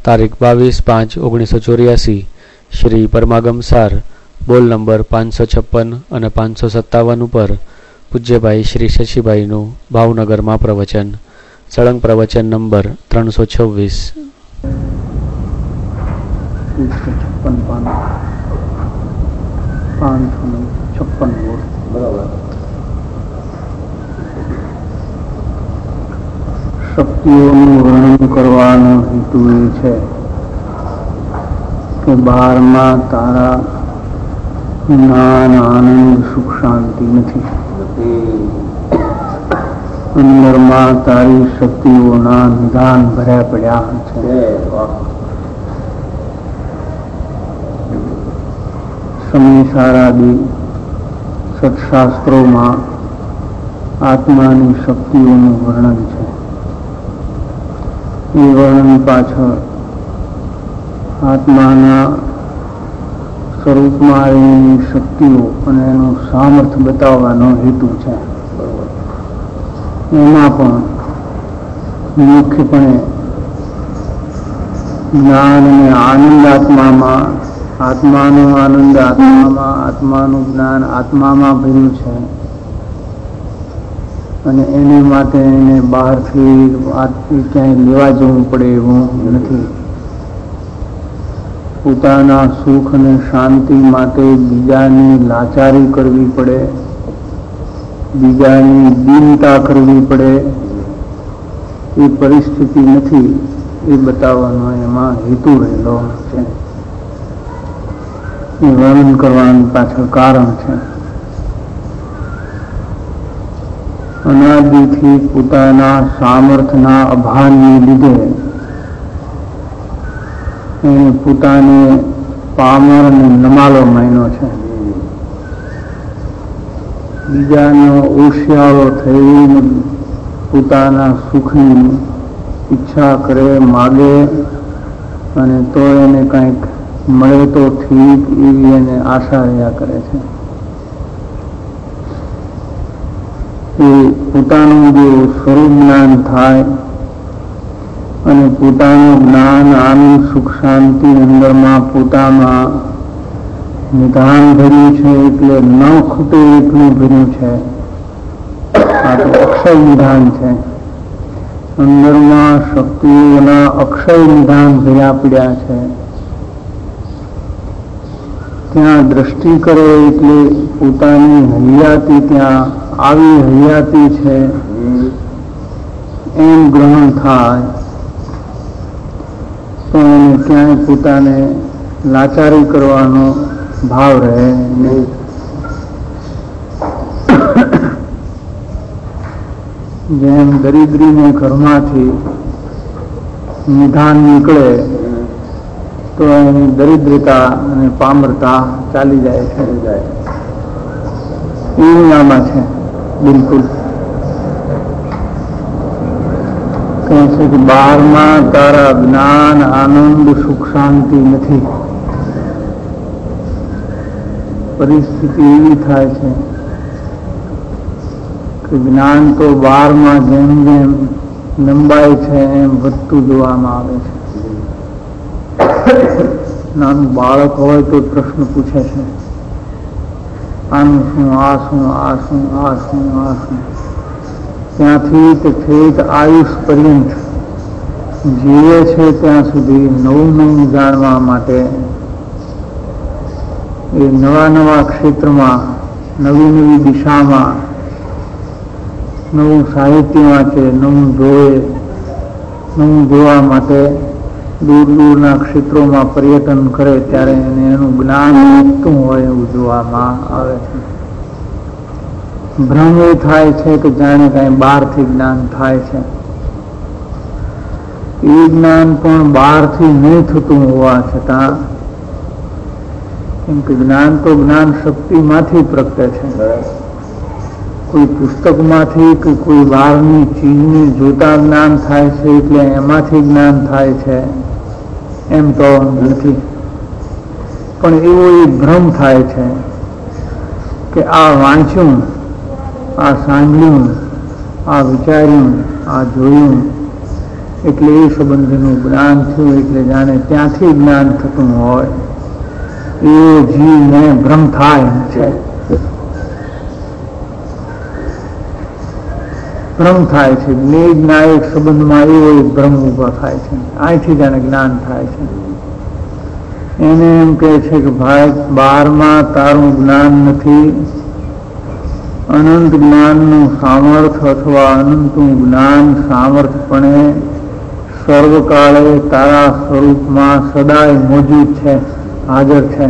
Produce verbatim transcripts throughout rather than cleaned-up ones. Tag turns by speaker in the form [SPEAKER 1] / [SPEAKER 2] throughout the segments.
[SPEAKER 1] તારીખ બાવીસ પાંચ ઓગણીસો ચોર્યાસી શ્રી પરમાગમ સાર બોલ નંબર પાંચસો છપ્પન અને પાંચસો સત્તાવન ઉપર પૂજ્યભાઈ શ્રી શશીભાઈનું ભાવનગરમાં પ્રવચન. સળંગ પ્રવચન નંબર ત્રણસો છવ્વીસ.
[SPEAKER 2] શક્તિઓનું વર્ણન કરવાનો હેતુ એ છે કે બહારમાં તારા જ્ઞાન, આનંદ, સુખ, શાંતિ નથી. અંદરમાં તારી શક્તિઓના નિદાન ભર્યા પડ્યા છે. સમયસારાદી સત્શાસ્ત્રોમાં આત્માની શક્તિઓનું વર્ણન છે. એ વર્ણન પાછળ આત્માના સ્વરૂપમાં રહેલી શક્તિઓ અને એનું સામર્થ્ય બતાવવાનો હેતુ છે. એમાં પણ મુખ્યપણે જ્ઞાન અને આનંદ આત્મામાં, આત્માનો આનંદ આત્મામાં, આત્માનું જ્ઞાન આત્મામાં ભર્યું છે અને એને માટે એને બહારથી ક્યાંય લેવા જવું પડે એવું નથી. પોતાના સુખ અને શાંતિ માટે બીજાની લાચારી કરવી પડે, બીજાની દીનતા કરવી પડે એ પરિસ્થિતિ નથી. એ બતાવવાનો એમાં હેતુ રહેલો છે. એ વર્ણન કરવાનું પાછળ કારણ છે. અનાદિથી પોતાના સામર્થ્યના અભાવને લીધે એને પોતાને પામર અને નમાલો માન્યો છે. બીજાનો ઓશિયાળો થઈને પોતાના સુખની ઈચ્છા કરે, માગે અને તો એને કંઈક મળે તો ઠીક એવી એને આશા રહ્યા કરે છે. એ પોતાનું જો સ્વરૂપ જ્ઞાન થાય અને પોતાનું જ્ઞાન, આનંદ, સુખ, શાંતિ અંદરમાં પોતામાં નિધાન ભર્યું છે એટલે ન ખૂટે એટલું ભર્યું છે. આ તો અક્ષય નિધાન છે. અંદરમાં શક્તિઓના અક્ષય નિધાન ભર્યા પડ્યા છે. ત્યાં દ્રષ્ટિ કરે એટલે પોતાની હૈયાતી ત્યાં આવી હૈયાતી છે એમ ગ્રહણ થાય તો એને ક્યાંય પોતાને લાચારી કરવાનો ભાવ રહે નહીં. જેમ દરિદ્રીને ઘરમાંથી નિધાન નીકળે તો એની દરિદ્રતા અને પામરતા ચાલી જાય છે. એવું આમાં છે. બિલકુલ કહે છે કે બહારમાં તારા જ્ઞાન, આનંદ, સુખ, શાંતિ નથી. પરિસ્થિતિ એવી થાય છે કે જ્ઞાન તો બહારમાં જેમ જેમ લંબાય છે એમ વધતું જોવામાં આવે છે. નાનું બાળક હોય તો પ્રશ્ન પૂછે છે, આનું શું, આ શું, આ શું, આ શું, આ શું. ત્યાંથી તે ઠેઠ આયુષ પર્યંત જીવે છે ત્યાં સુધી નવું નવું જાણવા માટે એ નવા નવા ક્ષેત્રમાં, નવી નવી દિશામાં નવું સાહિત્ય વાંચે, નવું જોવે, નવું જોવા માટે દૂર દૂરના ક્ષેત્રોમાં પર્યટન કરે ત્યારે એને એનું જ્ઞાન વધતું હોય એવું જોવામાં આવે છે. ભ્રમ એ થાય છે કે જાણે કાંઈ બહારથી જ્ઞાન થાય છે. એ જ્ઞાન પણ બહારથી નહીં થતું હોવા છતાં, કેમ કે જ્ઞાન તો જ્ઞાન શક્તિમાંથી પ્રગટે છે. કોઈ પુસ્તકમાંથી કે કોઈ બહારની ચીજને જોતા જ્ઞાન થાય છે એટલે એમાંથી જ્ઞાન થાય છે એમ તો નથી. પણ એવો એ ભ્રમ થાય છે કે આ વાંચ્યું, આ સાંભળ્યું, આ વિચાર્યું, આ જોયું એટલે એ સંબંધનું જ્ઞાન થયું, એટલે જાણે ત્યાંથી જ્ઞાન થતું હોય એ જીવને ભ્રમ થાય છે, ભ્રમ થાય છે. જ્ઞેય એક સંબંધમાં એવો એક ભ્રમ ઉભો થાય છે, અહીંથી જાણે જ્ઞાન થાય છે. એને એમ કહે છે કે ભાઈ બહારમાં તારું જ્ઞાન નથી, અનંત જ્ઞાનનું સામર્થ્ય અથવા અનંતનું જ્ઞાન સામર્થ્યપણે સર્વકાળે તારા સ્વરૂપમાં સદાય મોજૂદ છે, હાજર છે.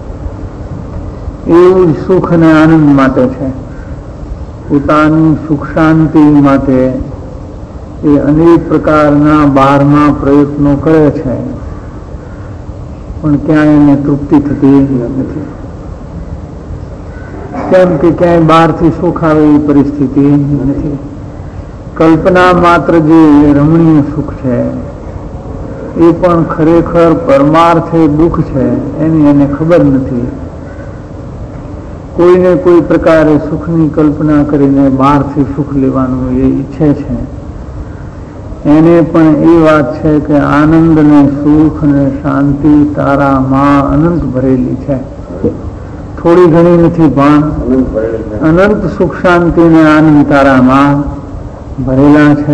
[SPEAKER 2] એવું જ સુખ અને આનંદ માટે છે. પોતાની સુખ શાંતિ માટે એ અનેક પ્રકારના બહારના પ્રયત્નો કરે છે, પણ ક્યાંય એને તૃપ્તિ થતી નથી. કેમ કે ક્યાંય બહારથી સુખ આવે એવી પરિસ્થિતિ નથી. કલ્પના માત્ર જે રમણીય સુખ છે એ પણ ખરેખર પરમાર્થે દુઃખ છે, એની એને ખબર નથી. કોઈને કોઈ પ્રકારે સુખની કલ્પના કરીને બહારથી સુખ લેવાનું એ ઈચ્છે છે. એને પણ એ વાત છે કે આનંદ ને સુખ ને શાંતિ તારામાં અનંત ભરેલી છે, થોડી ઘણી નથી પણ અનંત સુખ શાંતિ ને આનંદ તારામાં ભરેલા છે.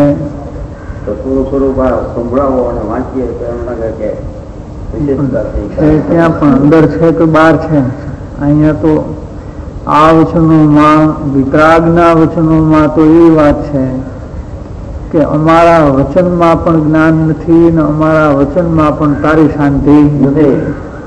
[SPEAKER 2] ત્યાં પણ અંદર છે કે બહાર છે. અહીંયા તો આ વચનોમાં, વિતરાગના વચનોમાં તો એ વાત છે કે અમારા વચનમાં પણ જ્ઞાન નથી ને અમારા વચનમાં પણ તારી શાંતિ નથી.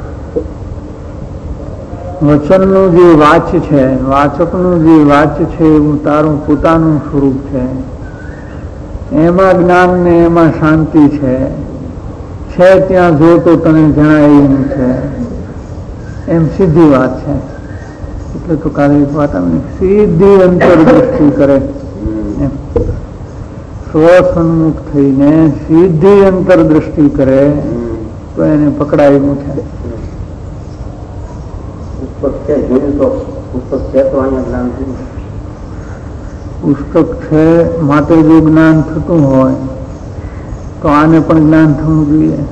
[SPEAKER 2] વચનનું જે વાચ છે, વાચકનું જે વાચ છે એવું તારું પોતાનું સ્વરૂપ છે, એમાં જ્ઞાન ને એમાં શાંતિ છે. છે ત્યાં જો તો તને જણાય એવું છે, એમ સીધી વાત છે. એટલે તો કાલે એક વાત આપણે સીધી અંતરદ્રષ્ટિ કરે, સ્વસન્મુખ થઈને સીધી અંતરદ્રષ્ટિ કરે તો એને પકડાયેલું છે. પુસ્તક છે માટે જો જ્ઞાન થતું હોય તો આને પણ જ્ઞાન થવું જોઈએ.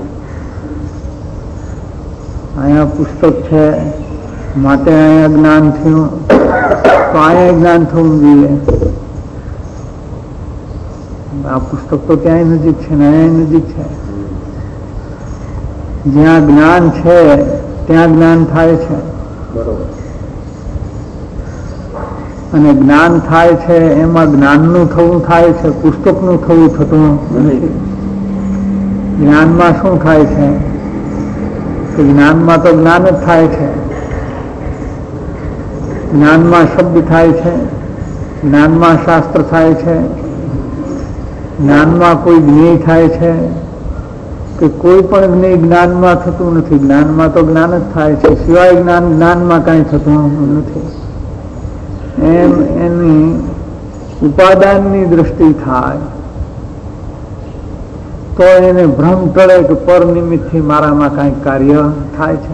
[SPEAKER 2] અહીંયા પુસ્તક છે માટે અહીંયા જ્ઞાન થયું તો અહીંયા જ્ઞાન થવું જોઈએ. આ પુસ્તક તો ક્યાંય નજીક છે ને અહીંયા નજીક છે. જ્યાં જ્ઞાન છે ત્યાં જ્ઞાન થાય છે, અને જ્ઞાન થાય છે એમાં જ્ઞાનનું થવું થાય છે, પુસ્તકનું થવું થતું નથી. જ્ઞાનમાં શું થાય છે કે જ્ઞાનમાં તો જ્ઞાન જ થાય છે. જ્ઞાનમાં શબ્દ થાય છે, જ્ઞાનમાં શાસ્ત્ર થાય છે, જ્ઞાનમાં કોઈ જ્ઞેય થાય છે કે કોઈ પણ જ્ઞેય જ્ઞાનમાં થતું નથી. જ્ઞાનમાં તો જ્ઞાન જ થાય છે, સિવાય જ્ઞાન જ્ઞાનમાં કાંઈ થતું નથી. એમ એની ઉપાદાનની દ્રષ્ટિ થાય તો એને ભ્રમ ટળે કે પર નિમિત્તથી મારામાં કાંઈક કાર્ય થાય છે.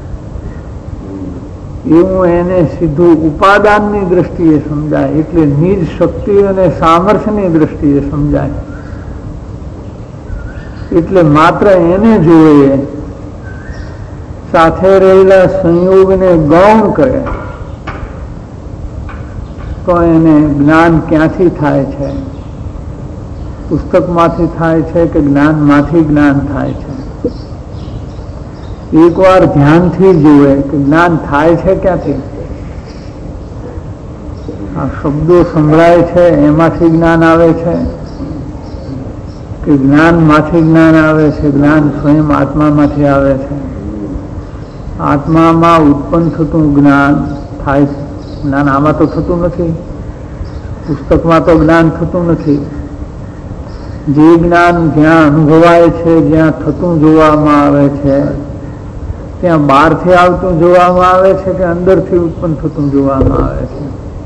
[SPEAKER 2] એવું એને સીધું ઉપાદાનની દ્રષ્ટિએ સમજાય, એટલે નિજ શક્તિ અને સામર્થ્યની દ્રષ્ટિએ સમજાય. એટલે માત્ર એને જોવે, સાથે રહેલા સંયોગને ગૌણ કરે તો એને જ્ઞાન ક્યાંથી થાય છે? પુસ્તકમાંથી થાય છે કે જ્ઞાનમાંથી જ્ઞાન થાય છે? એક વાર ધ્યાનથી જોવે કે જ્ઞાન થાય છે ક્યાંથી. આ શબ્દો સંભળાય છે એમાંથી જ્ઞાન આવે છે કે જ્ઞાનમાંથી જ્ઞાન આવે છે? જ્ઞાન સ્વયં આત્મામાંથી આવે છે. આત્મામાં ઉત્પન્ન થતું જ્ઞાન થાય છે. જ્ઞાન આમાં તો થતું નથી, પુસ્તકમાં તો જ્ઞાન થતું નથી. જે જ્ઞાન જ્યાં અનુભવાય છે, જ્યાં થતું જોવામાં આવે છે, ત્યાં બહારથી આવતું જોવામાં આવે છે કે અંદરથી ઉત્પન્ન થતું જોવામાં આવે છે?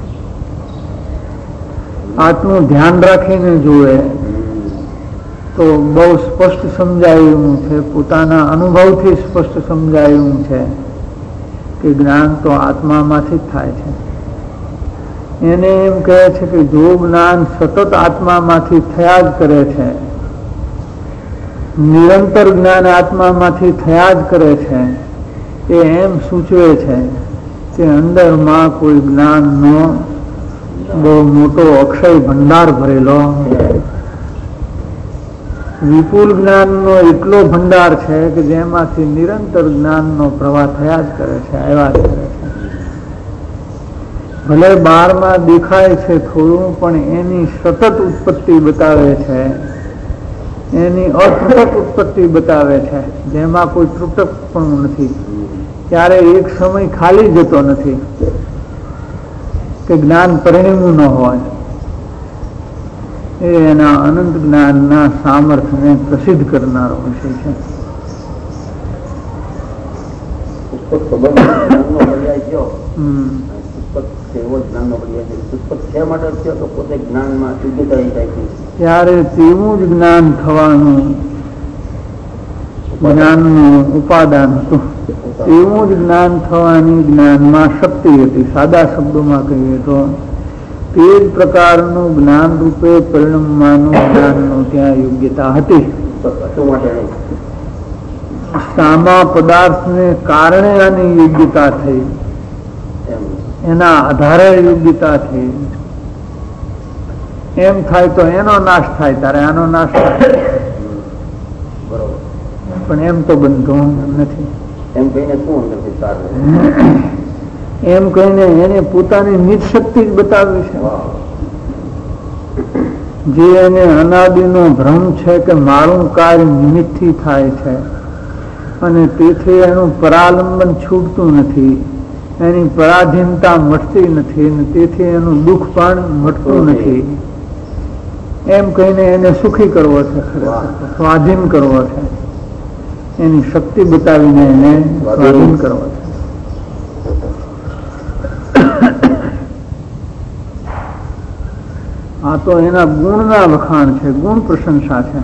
[SPEAKER 2] આટલું ધ્યાન રાખીને જોવે તો બહુ સ્પષ્ટ સમજાયું છે, પોતાના અનુભવથી સ્પષ્ટ સમજાયું છે કે જ્ઞાન તો આત્મામાંથી જ થાય છે. એને એમ કહે છે કે જો જ્ઞાન સતત આત્મામાંથી થયા જ કરે છે નિરંતર જ્ઞાન આત્મામાંથી થયા જ કરે છે એ એમ સૂચવે છે કે અંદરમાં કોઈ જ્ઞાનનો બહુ મોટો અક્ષય ભંડાર ભરેલો, વિપુલ જ્ઞાનનો એટલો ભંડાર છે કે જેમાંથી નિરંતર જ્ઞાનનો પ્રવાહ થયા જ કરે છે, આવ્યા જ કરે છે. ભલે બહારમાં દેખાય છે થોડું, પણ એની સતત ઉત્પત્તિ બતાવે છે, એની અતૃટક ઉત્પત્તિ બતાવે છે, જેમાં કોઈ ત્રુટક પણ નથી. ત્યારે એક સમય ખાલી જતો નથી કે જ્ઞાન પરિણમ્યું ન હોય. એ એના અનંત જ્ઞાનના સામર્થ્યને પ્રસિદ્ધ કરનારો વિષય છે. ત્યારે તેવું જ જ્ઞાન થવાનું જ્ઞાનનું ઉપાદાન હતું, એવું જ જ્ઞાન થવાની જ્ઞાનમાં શક્તિ હતી. સાદા શબ્દોમાં કહીએ તો તે જ પ્રકારનું જ્ઞાન રૂપે પરિણમવાનું જ્ઞાનનું ત્યાં યોગ્યતા હતી. સામા પદાર્થને કારણે આની યોગ્યતા થઈ, એના આધારે યોગ્યતા થઈ. એમ થાય તો એનો નાશ થાય, ત્યારે આનો નાશ થાય, પણ એમ તો બનતું નથી.
[SPEAKER 3] એમ કહીને શું
[SPEAKER 2] એમ કહીને એને પોતાની નિજ શક્તિ જ બતાવી છે, જે એને અનાદિનો ભ્રમ છે કે મારું કાર્ય નિમિત્તથી થાય છે અને તેથી એનું પરાલંબન છૂટતું નથી, એની પરાધીનતા મટતી નથી અને તેથી એનું દુઃખ પણ મટતું નથી. એમ કહીને એને સુખી કરવો છે, સ્વાધીન કરવો છે, એની શક્તિ બતાવીને એને સ્વાધીન કરવો છે. આ તો એના ગુણના વખાણ છે, ગુણ પ્રશંસા છે.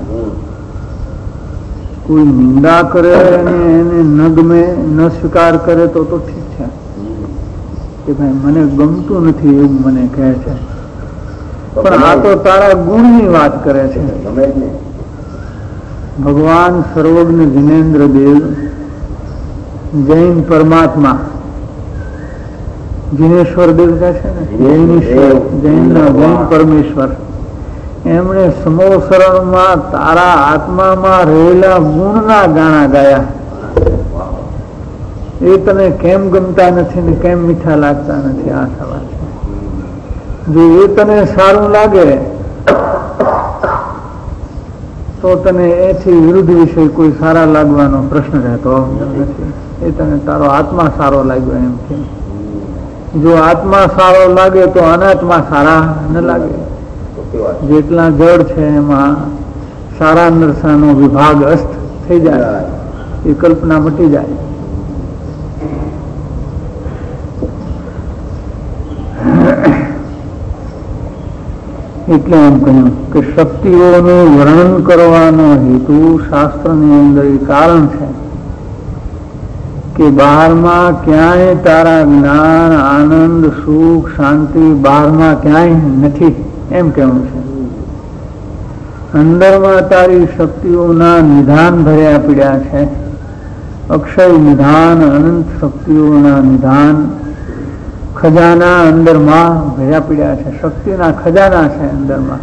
[SPEAKER 2] કોઈ નિંદા કરે અને એને ન ગમે, ન સ્વીકાર કરે તો તો ઠીક છે કે ભાઈ મને ગમતું નથી એવું મને કહે છે, પણ આ તો તારા ગુણની વાત કરે છે. ભગવાન સર્વજ્ઞ જીનેન્દ્ર દેવ જૈન પરમાત્મા, જીનેશ્વર દેવ કહે છે ને, જૈનેશ્વર, જૈન જૈન પરમેશ્વર, એમણે સમોસરણમાં તારા આત્મામાં રહેલા ગુણના ગાણા ગાયા. એ તને કેમ ગમતા નથી ને કેમ મીઠા લાગતા નથી, આ સવાલ છે. જો એ તને સારું લાગે તો તને એથી વિરુદ્ધ વિષય કોઈ સારા લાગવાનો પ્રશ્ન રહેતો નથી. એ તને તારો આત્મા સારો લાગ્યો એમ કે. જો આત્મા સારો લાગે તો અનાત્મા સારા ન લાગે. જેટલા જળ છે એમાં સારા નરસાનો વિભાગ અસ્ત થઈ જાય, એ કલ્પના મટી જાય. એટલે એમ કહ્યું કે શક્તિઓનું વર્ણન કરવાનો હેતુ શાસ્ત્રની અંદર એ કારણ છે કે બહારમાં ક્યાંય તારા જ્ઞાન, આનંદ, સુખ, શાંતિ બહારમાં ક્યાંય નથી એમ કહેવું છે. અંદરમાં તારી શક્તિઓના નિધાન ભર્યા પીડ્યા છે, અક્ષય નિધાન, અનંત શક્તિઓના નિધાન, ખજાના અંદરમાં ભર્યા પીડ્યા છે. શક્તિના ખજાના છે અંદરમાં.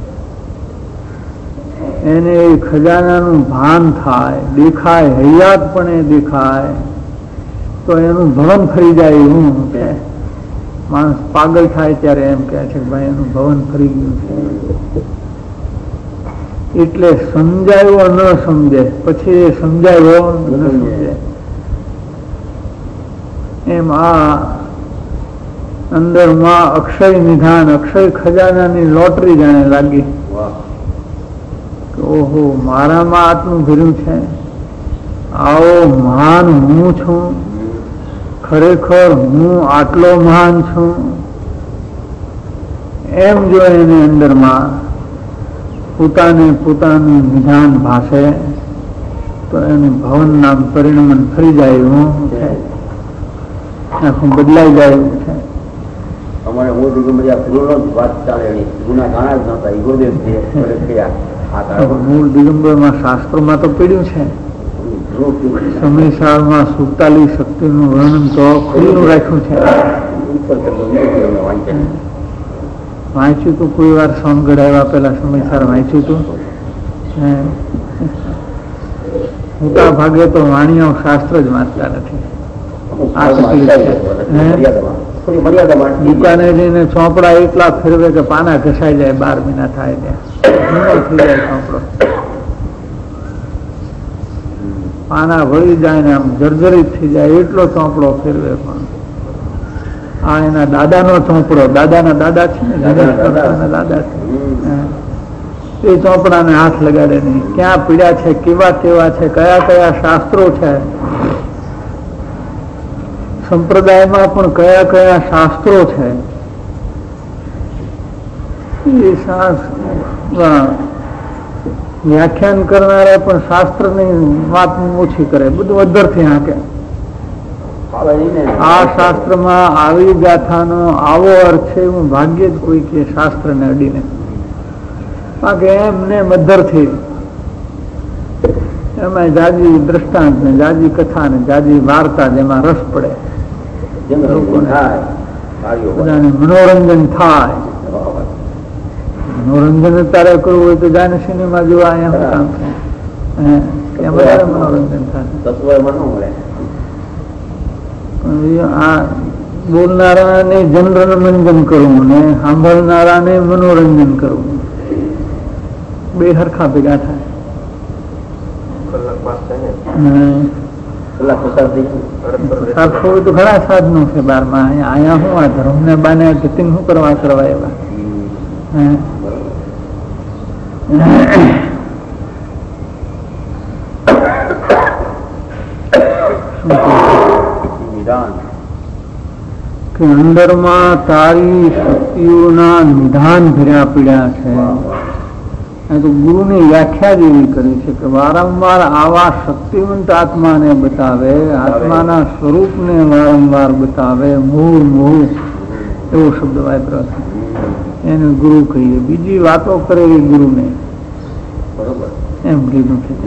[SPEAKER 2] એને એ ખજાનાનું ભાન થાય, દેખાય, હૈયાતપણે દેખાય તો એનું ભવન ફરી જાય એવું છે. માણસ પાગલ થાય ત્યારે એમ કહે છે કે ભાઈ એનું ભવન ફરી ગયું છે. એટલે સમજાયો ન સમજે, પછી એ સમજાયો ન સમજે. એમ આ અંદરમાં અક્ષય નિધાન, અક્ષય ખજાનાની લોટરી જાણે લાગી. ઓહો, મારામાં આટલું ભર્યું છે, આવો મહાન હું છું, ખરેખર હું આટલો મહાન છું. એમ જો એને અંદરમાં પોતાને પોતાનું નિધાન ભાષે તો એને ભવન નામ પરિણમન ફરી જાય એવું છે, આખું બદલાઈ જાય એવું છે.
[SPEAKER 3] અમારે મોદી વાત ચાલે, ગુના ઘણા જ નતા, ઈગોદેવ છે.
[SPEAKER 2] મૂળ દિગંબરમાં શાસ્ત્રોમાં તો પીડ્યું છે, સમયસાળમાં સુતાલી શક્તિનું વર્ણન તો ખુલ્લું રાખ્યું છે. વાંચ્યું તું કોઈ વાર સોનગઢ આવ્યા પેલા સમયસાર વાંચ્યું તું? મોટા ભાગે તો વાણિયાઓ શાસ્ત્ર જ વાંચતા નથી. આ તકલીફ છે. દુકાને જઈને ચોપડા એટલા ફેરવે કે પાના ઘસાઈ જાય, બાર મહિના થાય ત્યાં થઈ જાય ચોપડો, પાના વળી જાય ને આમ જર્જરિત થઈ જાય એટલો ચોપડો ફેરવે. પણ આ એના દાદાનો ચોપડો, દાદાના દાદા છે ને, દાદા દાદા છે, એ ચોપડાને હાથ લગાડે નહીં. ક્યાં પીડ્યા છે, કેવા કેવા છે, કયા કયા શાસ્ત્રો છે, સંપ્રદાયમાં પણ કયા કયા શાસ્ત્રો છે, એ વ્યાખ્યાન કરનારા પણ શાસ્ત્રની વાત ઓછી કરે, બધું અધરથી હાંકે. આ શાસ્ત્રમાં આવી ગાથાનો આવો અર્થ છે, હું ભાગ્યે જ કોઈ કે શાસ્ત્રને અડીને, બાકી એમને મધરથી એમાં જાજી દ્રષ્ટાંત ને જાજી કથા ને જાજી વાર્તા, જેમાં રસ પડે, બધાને મનોરંજન થાય. મનોરંજન અત્યારે કરવું હોય તો જાને સિનેમા જોવા, અહીંયા કામ થાય, ત્યાં વધારે મનોરંજન થાય. આ બોલનારાને જનરમંજન કરવું ને સાંભળનારાને મનોરંજન કરવું, બે હરખા ભેગા થાય. તો ઘણા સાધનો છે બારમાં. અહીંયા શું આ ધર્મ ને બાને ગતિંગ શું કરવા કરવા એવા કે અંદરમાં તારી શક્તિઓના નિધાન ભર્યા પીડ્યા છે. તો ગુરુની વ્યાખ્યા જેવી કરી છે કે વારંવાર આવા શક્તિવંત આત્માને બતાવે, આત્માના સ્વરૂપને વારંવાર બતાવે, મૂળ મૂળ એવો શબ્દ વાપરો છે, એને ગુરુ કહીએ. બીજી વાતો કરેલી ગુરુને એમ કીધું છે.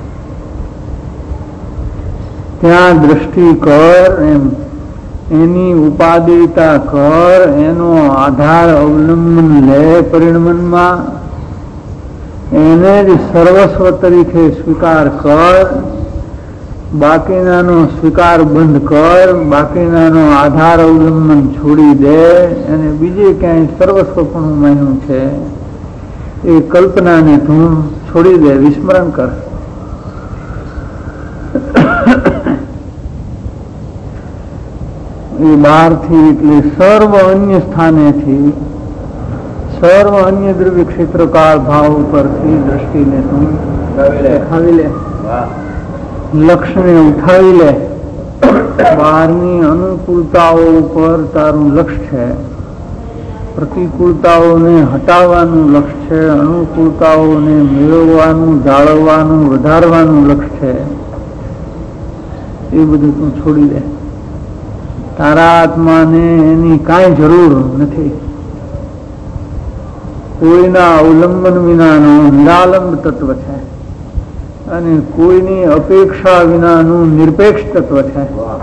[SPEAKER 2] ત્યાં દ્રષ્ટિ કર, એમ એની ઉપાદેયતા કર, એનો આધાર અવલંબન લે પરિણમનમાં, એને જ સર્વસ્વ તરીકે સ્વીકાર કર, બાકીનાનો સ્વીકાર બંધ કર, બાકીનાનો આધાર અવલંબન છોડી દે, અને બીજે ક્યાંય સર્વસ્વપણું માન્યું છે એ કલ્પનાને તું છોડી દે, વિસ્મરણ કર. એ બહારથી એટલે સર્વ અન્ય સ્થાનેથી, સર્વ અન્ય દ્રવ્ય ક્ષેત્રકાળ ભાવ ઉપરથી દ્રષ્ટિને તું ઉઠાવી લે, લક્ષ્યને ઉઠાવી લે. બહારની અનુકૂળતાઓ ઉપર તારું લક્ષ્ય છે, પ્રતિકૂળતાઓને હટાવવાનું લક્ષ્ય છે, અનુકૂળતાઓને મેળવવાનું, જાળવવાનું, વધારવાનું લક્ષ્ય છે. એ બધું તું છોડી દે. તારા આત્માને એની કાંઈ જરૂર નથી. કોઈના અવલંબન વિનાનો નિરાલંબ તત્વ છે અને કોઈની અપેક્ષા વિનાનું નિરપેક્ષ તત્વ છે.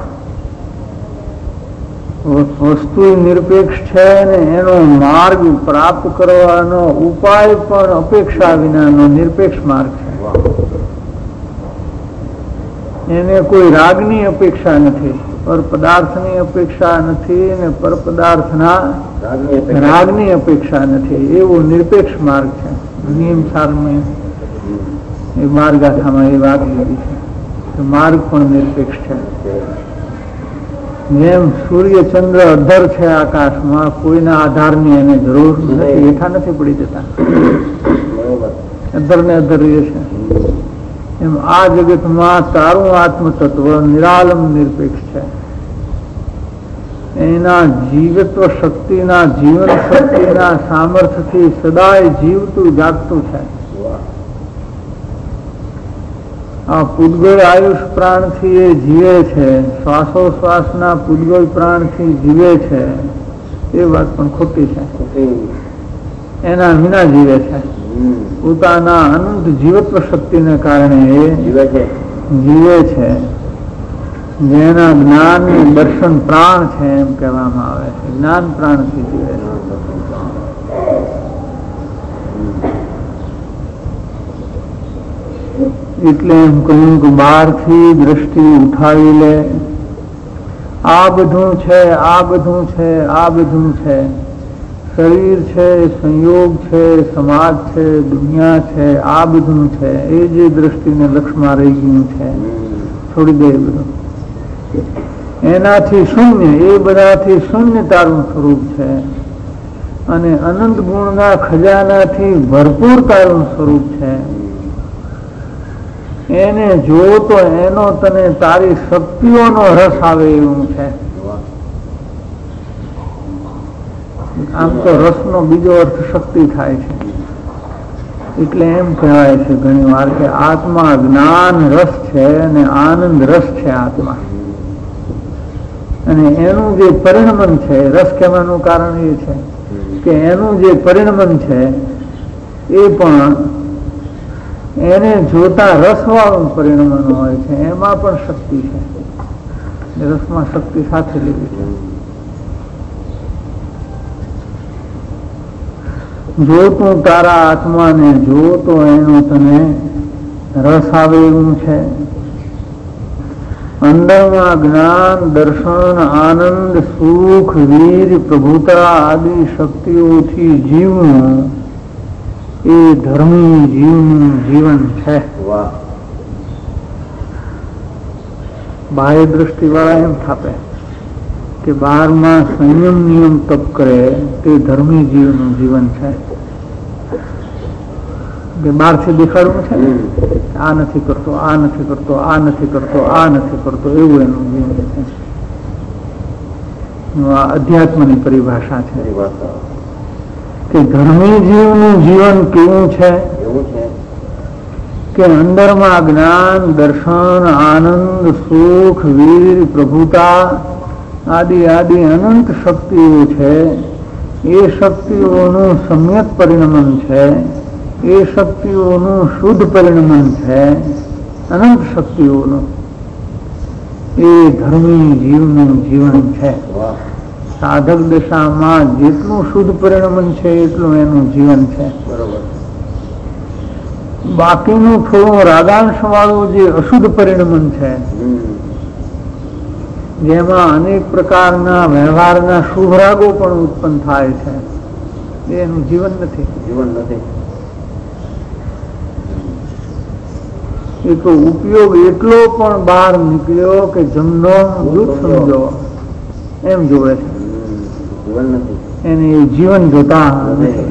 [SPEAKER 2] વસ્તુ નિરપેક્ષ છે ને એનો માર્ગ પ્રાપ્ત કરવાનો ઉપાય પણ અપેક્ષા વિનાનો નિરપેક્ષ માર્ગ છે. એને કોઈ રાગની અપેક્ષા નથી, પર પદાર્થની અપેક્ષા નથી અને પર પદાર્થના રાગની અપેક્ષા નથી. એવો નિરપેક્ષ માર્ગ છે. નિયમ સારમાં એ માર્ગાથામાં એ વાત લીધી છે. માર્ગ પણ નિરપેક્ષ છે. જેમ સૂર્ય ચંદ્ર અધર છે આકાશમાં, કોઈના આધારની એને જરૂર નથી, હેઠા નથી પડી જતા, અધર ને અધર રહે છે. એમ આ જગતમાં તારું આત્મ તત્વ નિરાલમ નિરપેક્ષ છે. એના જીવત્વ શક્તિના, જીવન શક્તિના સામર્થ્યથી સદાય જીવતું જાગતું છે. આ પૂતગળ આયુષ પ્રાણથી એ જીવે છે, શ્વાસોશ્વાસના પૂતગળ પ્રાણથી જીવે છે, એ વાત પણ ખોટી છે. એના વિના જીવે છે. પોતાના અનંત જીવત્વ શક્તિને કારણે એ જીવે છે જીવે છે જેના જ્ઞાન દર્શન પ્રાણ છે એમ કહેવામાં આવે છે. જ્ઞાન પ્રાણથી જીવે છે. એટલે એમ કહ્યું કે બહારથી દ્રષ્ટિ ઉઠાવી લે, આ બધું છે, આ બધું છે, આ બધું છે, શરીર છે, સંયોગ છે, સમાજ છે, દુનિયા છે, આ બધું છે, એ જે દ્રષ્ટિને લક્ષમાં રહી ગયું છે છોડી દે બધું. એનાથી શૂન્ય, એ બધાથી શૂન્ય તારું સ્વરૂપ છે અને અનંત ગુણના ખજાનાથી ભરપૂર તારું સ્વરૂપ છે. એને જો તો એનો તને તારી શક્તિઓનો રસ આવે એવું છે. આમ તો રસનો બીજો અર્થ શક્તિ થાય છે. એટલે એમ કહેવાય છે ઘણી વાર કે આત્મા જ્ઞાન રસ છે અને આનંદ રસ છે આત્મા. અને એનું જે પરિણમન છે, રસ કહેવાનું કારણ એ છે કે એનું જે પરિણમન છે એ પણ એને જોતા રસવાળું પરિણમન હોય છે. એમાં પણ શક્તિ છે. રસમાં શક્તિ સાથે લેવી છે. જો તું તારા આત્માને જો તો એનો તને રસ આવે એવું છે. અંદરમાં જ્ઞાન, દર્શન, આનંદ, સુખ, વીર, પ્રભુતા આદિ શક્તિઓથી જીવવું એ ધર્મી જીવનું જીવન છે. બાહ્ય દ્રષ્ટિ વાળા એમ થાપે કે બહારમાં સંયમ નિયમ તપ કરે તે ધર્મી જીવનું જીવન છે. બહારથી દેખાડવું છે આ નથી કરતો, આ નથી કરતો, આ નથી કરતો, આ નથી કરતો, એવું એનું જીવન છે. આ અધ્યાત્મની પરિભાષા છે કે ધર્મી જીવનું જીવન કેવું છે કે અંદરમાં જ્ઞાન, દર્શન, આનંદ, સુખ, વીર, પ્રભુતા આદિ આદિ અનંત શક્તિઓ છે. એ શક્તિઓનું સમ્યક પરિણમન છે. એ શક્તિઓનું શુદ્ધ પરિણમન છે. અનંત શક્તિઓનું એ ધર્મી જીવનું જીવન છે. સાધક દશામાં જેટલું શુદ્ધ પરિણમન છે એટલું એનું જીવન છે. બાકીનું થોડું રાગાંશ વાળું જે અશુદ્ધ પરિણમન છે જેમાં અનેક પ્રકારના વ્યવહારના શુભ રાગો પણ ઉત્પન્ન થાય છે એનું જીવન નથી. જીવન નથી. એ તો ઉપયોગ એટલો પણ બહાર નીકળ્યો કે જમનો દૂધ સમજો એમ જોવે છે. એને જીવન જોતા નથી.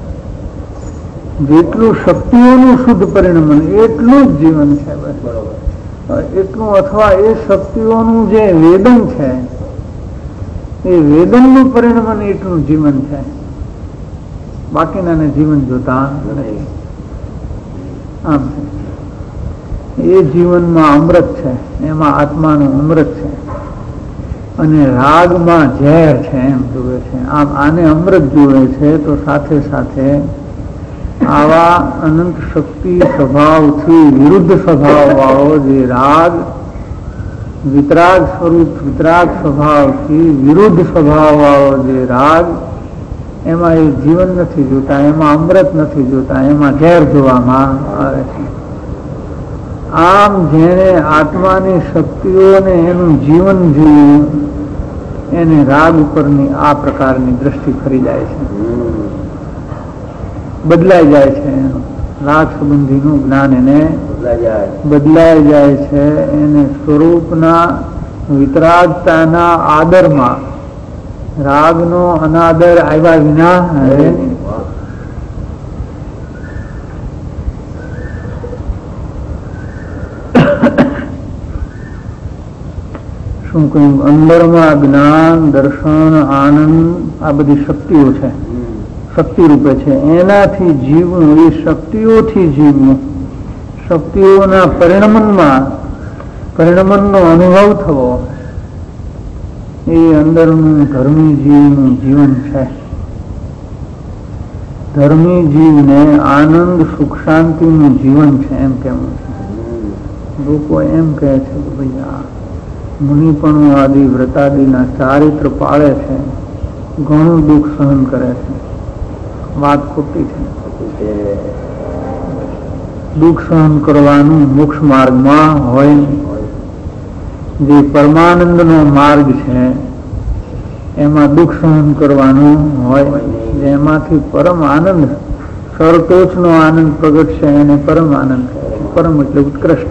[SPEAKER 2] જેટલું શક્તિઓનું શુદ્ધ પરિણમન એટલું જ જીવન છે. એટલું અથવા એ શક્તિઓનું જે વેદન છે એ વેદનનું પરિણમન એટલું જીવન છે. બાકીનાને જીવન જોતા નથી. આમ છે. એ જીવનમાં અમૃત છે. એમાં આત્માનું અમૃત છે અને રાગમાં ઝેર છે એમ જોવે છે. આમ આને અમૃત જોવે છે તો સાથે સાથે આવા અનંત શક્તિ સ્વભાવથી વિરુદ્ધ સ્વભાવ વાળો જે રાગ, વિતરાગ સ્વરૂપ વિતરાગ સ્વભાવથી વિરુદ્ધ સ્વભાવ વાળો જે રાગ, એમાં એ જીવન નથી જોતા, એમાં અમૃત નથી જોતા, એમાં ઝેર જોવામાં આવે છે. આમ જેને આત્માની શક્તિઓને એનું જીવન જોયું એને રાગ ઉપરની આ પ્રકારની દ્રષ્ટિ ફરી જાય છે, બદલાઈ જાય છે. એનું રાગ સંબંધીનું જ્ઞાન એને બદલાઈ જાય છે. એને સ્વરૂપના વિતરાગતાના આદરમાં રાગનો અનાદર આવ્યા વિના રહે નહીં. શું કહ્યું? અંદરમાં જ્ઞાન, દર્શન, આનંદ આ બધી શક્તિઓ છે, શક્તિ રૂપે છે. એનાથી જીવવું, એ શક્તિઓથી જીવવું, શક્તિઓના પરિણમનમાં પરિણમનનો અનુભવ થવો એ અંદરનું ધર્મી જીવનું જીવન છે. ધર્મી જીવને આનંદ સુખ શાંતિનું જીવન છે એમ કહેવું છે. લોકો એમ કહે છે કે ભાઈ આ મુનિપણું આદિ વ્રતાદિના ચારિત્ર પાળે છે, ઘણું દુઃખ સહન કરે છે. વાત ખોટી છે. દુઃખ સહન કરવાનું મોક્ષ માર્ગમાં હોય નહીં. જે પરમાનંદનો માર્ગ છે એમાં દુઃખ સહન કરવાનું હોય. જેમાંથી પરમ આનંદ, સરટોચનો આનંદ પ્રગટ છે એને પરમ આનંદ કહે છે. પરમ એટલે ઉત્કૃષ્ટ.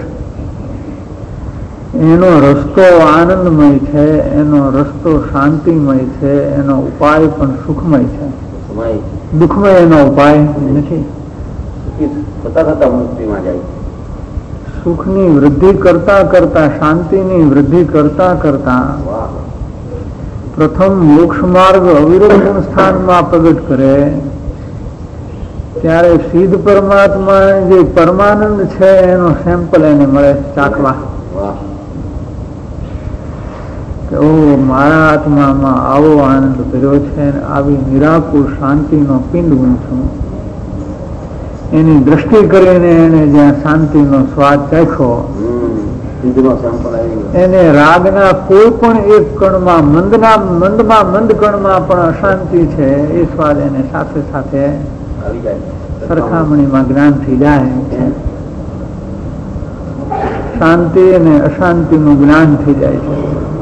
[SPEAKER 2] એનો રસ્તો આનંદમય છે, એનો રસ્તો શાંતિમય છે, એનો ઉપાય પણ સુખમય છે. દુઃખમય એનો ઉપાય નથી. સુખની વૃદ્ધિ કરતા કરતા, શાંતિની વૃદ્ધિ કરતા કરતા પ્રથમ મોક્ષ માર્ગ અવિરત ગુણ સ્થાનમાં પ્રગટ કરે ત્યારે સિદ્ધ પરમાત્મા જે પરમાનંદ છે એનો સેમ્પલ એને મળે ચાખવા. કે ઓ મારા આત્મામાં આવો આનંદ ભર્યો છે, આવી નિરાકુર શાંતિનો પિંડ હું છું. એની દ્રષ્ટિ કરીને એને જ્યાં શાંતિનો સ્વાદ ચાખ્યો, એને રાગના કોઈ પણ એક કણમાં, મંદના મંદમાં મંદ કણમાં પણ અશાંતિ છે એ સ્વાદ એને સાથે સાથે સરખામણીમાં જ્ઞાન થઈ જાય છે. શાંતિ અને અશાંતિનું જ્ઞાન થઈ જાય છે.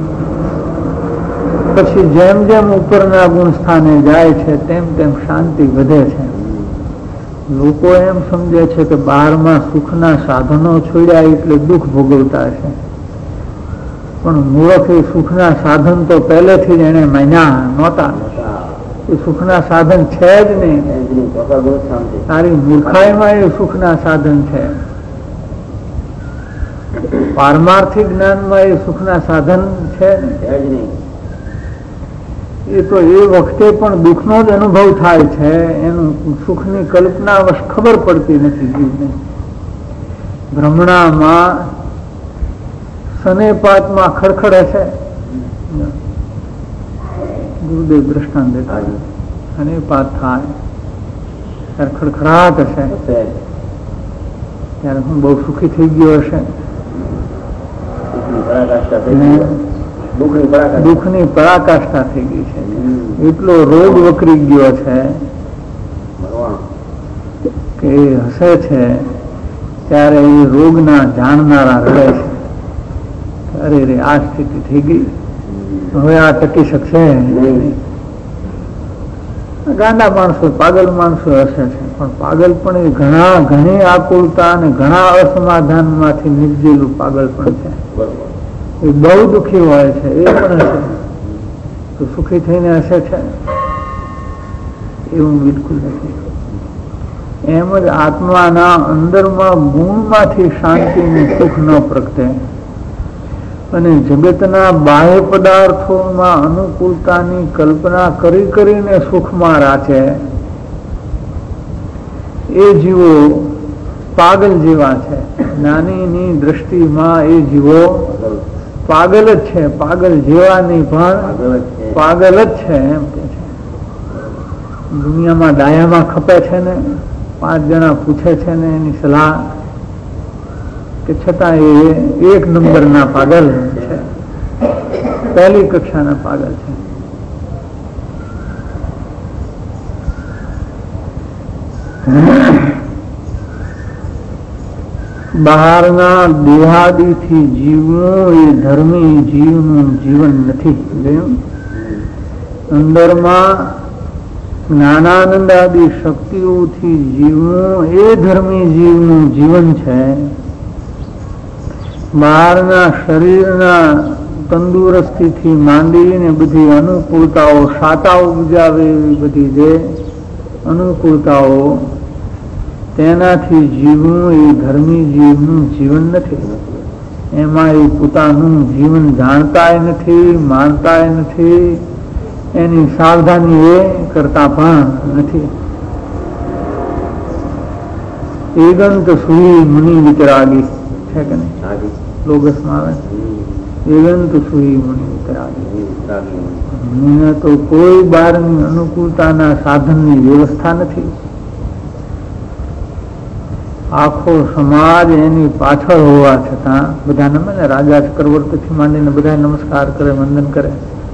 [SPEAKER 2] પછી જેમ જેમ ઉપરના ગુણ સ્થાને જાય છે તેમ તેમ શાંતિ વધે છે. લોકો એમ સમજે છે કે બહારમાં સુખના સાધનો છોડ્યા એટલે દુઃખ ભોગવતા છે, પણ મૂળખ એ સુખના સાધન તો પહેલેથી જ એને માન્યા નહોતા. એ સુખના સાધન છે જ નહીં. તારી મૂર્ખાઈમાં એ સુખના સાધન છે. પારમાર્થિક જ્ઞાનમાં એ સુખના સાધન છે નહીં. એ તો એ વખતે પણ દુઃખનો જ અનુભવ થાય છે. એનું સુખની કલ્પના વશ ખબર પડતી નથી જીવને. ભ્રમણામાં સનેપાતમાં ખડખડે છે. ગુરુદેવ દ્રષ્ટાંત દેતા સનેપાત થાય ત્યારે ખડખડાટ હશે, ત્યારે હું બહુ સુખી થઈ ગયો હશે. દુઃખની પરાકાષ્ઠા થઈ ગઈ છે. એટલો રોગ વકરી ગયો છે કે એ હસે છે ત્યારે એ રોગના જાણનારા રડે છે. અરે રે આ સ્થિતિ થઈ ગઈ, હવે આ ટકી શકશે. ગાંડા માણસો, પાગલ માણસો હસે છે, પણ પાગલ પણ એ ઘણા ઘણી આકુલતા અને ઘણા અસમાધાન માંથી નિર્જેલું પાગલ પણ છે. એ બહુ દુઃખી હોય છે એ પણ હશે તો સુખી થઈને હશે છે એવું બિલકુલ નથી. એમ જ આત્માના અંદરમાં ગુણમાંથી શાંતિનું સુખ ન પ્રગટે અને જગતના બાહ્ય પદાર્થોમાં અનુકૂળતાની કલ્પના કરી કરીને સુખમાં રાખે એ જીવો પાગલ જેવા છે. જ્ઞાનીની દ્રષ્ટિમાં એ જીવો પાગલ જ છે. પાગલ જેવા નહીં પણ પાગલ જ છે એમ કે છે. દુનિયામાં ડાયામાં ખપે છે ને, પાંચ જણા પૂછે છે ને એની સલાહ, કે છતાં એ એક નંબરના પાગલ છે, પહેલી કક્ષાના પાગલ છે. બહારના દેહાદિથી જીવવું એ ધર્મી જીવનું જીવન નથી. અંદરમાં જ્ઞાનાનંદ આદિ શક્તિઓથી જીવવું એ ધર્મી જીવનું જીવન છે. બહારના શરીરના તંદુરસ્તીથી માંડીને બધી અનુકૂળતાઓ, સાતા ઉપજાવે એવી બધી જે અનુકૂળતાઓ, તેનાથી જીવવું એ ધર્મી જીવનું જીવન નથી. એમાં એ પોતાનું જીવન જાણતાય નથી, માનતાય નથી, એની સાવધાની એ કરતા પણ નથી. એગંત સુઈ મુનિ વિતરાગી છે કે નહીં? લોગસમાં આવે એગંત સુઈ મુનિ વિતરાગી. મુનિને તો કોઈ બહારની અનુકૂળતાના સાધનની વ્યવસ્થા નથી. આખો સમાજ એની પાછળ હોવા છતાં બધા નમે ને, રાજા ચક્રવર્તીથી માંડીને બધા નમસ્કાર કરે, વંદન કરે,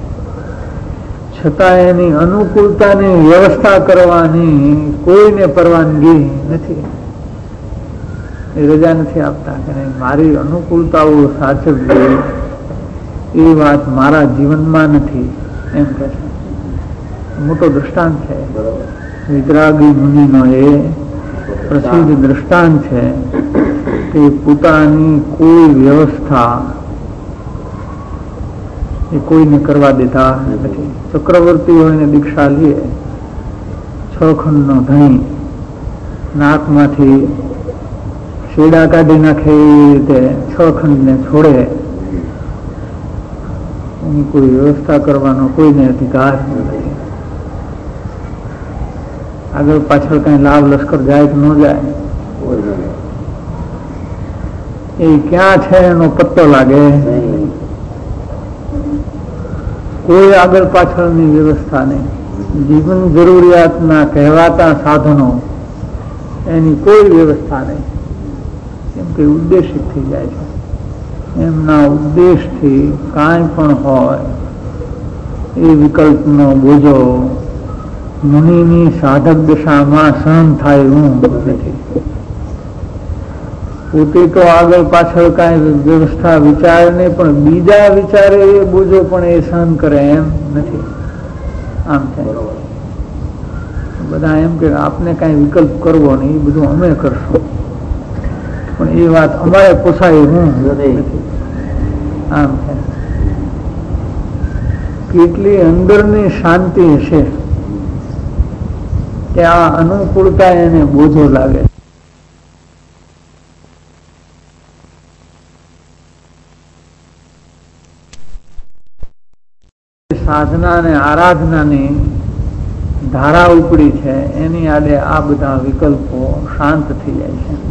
[SPEAKER 2] છતાં એની અનુકૂળતાની વ્યવસ્થા કરવાની કોઈને પરવાનગી નથી. એ રજા નથી આપતા કે નહીં, મારી અનુકૂળતાઓ સાચવવી એ વાત મારા જીવનમાં નથી એમ કે છે. મોટો દ્રષ્ટાંત છે વિતરાગી મુનિનો, એ પ્રસિદ્ધ દ્રષ્ટાંત છે કે પોતાની કોઈ વ્યવસ્થા એ કોઈને કરવા દેતા નથી. ચક્રવર્તી હોય ને દીક્ષા લે, છ ખંડનો ધણી નાકમાંથી શેડા કાઢી નાખે એ રીતે છ ખંડને છોડે, એની કોઈ વ્યવસ્થા કરવાનો કોઈને અધિકાર નથી. આગળ પાછળ કઈ લાભ લશ્કર જાય કે ન જાય, એ ક્યાં છે એનો પત્તો લાગે. કોઈ આગળ પાછળની વ્યવસ્થા નહીં. જીવન જરૂરિયાતના કહેવાતા સાધનો એની કોઈ વ્યવસ્થા નહીં, કેમ કે ઉદ્દેશિત થઈ જાય છે. એમના ઉદ્દેશથી કાંઈ પણ હોય એ વિકલ્પનો બોજો મુનિની સાધક દશામાં સહન થાય એવું નથી. પોતે તો આગળ પાછળ કાંઈ વ્યવસ્થા વિચારે નહીં, પણ બીજા વિચારે એ બોજો પણ એ સહન કરે એમ નથી. આમ છે બધા એમ કે આપને કાંઈ વિકલ્પ કરવો નહીં, એ બધું અમે કરશું, પણ એ વાત અમારે પોસાય હું નથી. આમ છે. કેટલી અંદરની શાંતિ હશે કે આ અનુકૂળતા એને બોજો લાગે. સાધના ને આરાધનાની ધારા ઉપડી છે, એની આડે આ બધા વિકલ્પો શાંત થઈ જાય છે.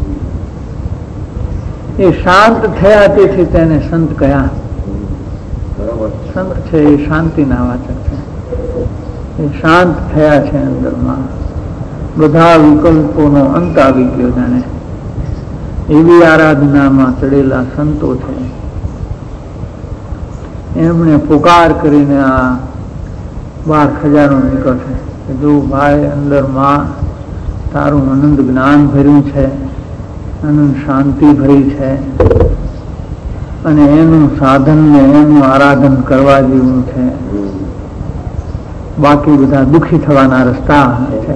[SPEAKER 2] એ શાંત થયા તેથી તેને સંત કયા. સંત છે એ શાંતિના વાચક છે. એ શાંત થયા છે, અંદરમાં બધા વિકલ્પોનો અંત આવી ગયો જાણે એવી આરાધનામાં ચડેલા સંતો છે. એમણે પુકાર કરીને આ બાર ખજાનો નીકળશે કે જો ભાઈ અંદરમાં તારું આનંદ જ્ઞાન ભર્યું છે, આનંદ શાંતિ ભરી છે, અને એનું સાધન ને એનું આરાધન કરવા જેવું છે. બાકી બધા દુઃખી થવાના રસ્તા છે.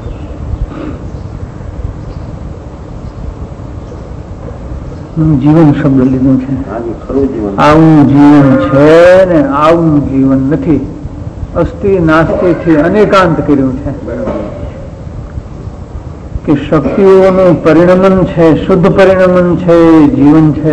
[SPEAKER 2] જીવન શબ્દ લીધું છે. આવું જીવન છે ને આવું જીવન નથી. અસ્થિ નાસ્તિ થી અનેકાંત કર્યું છે કે શક્તિઓનું પરિણમન છે, શુદ્ધ પરિણમન છે, જીવન છે,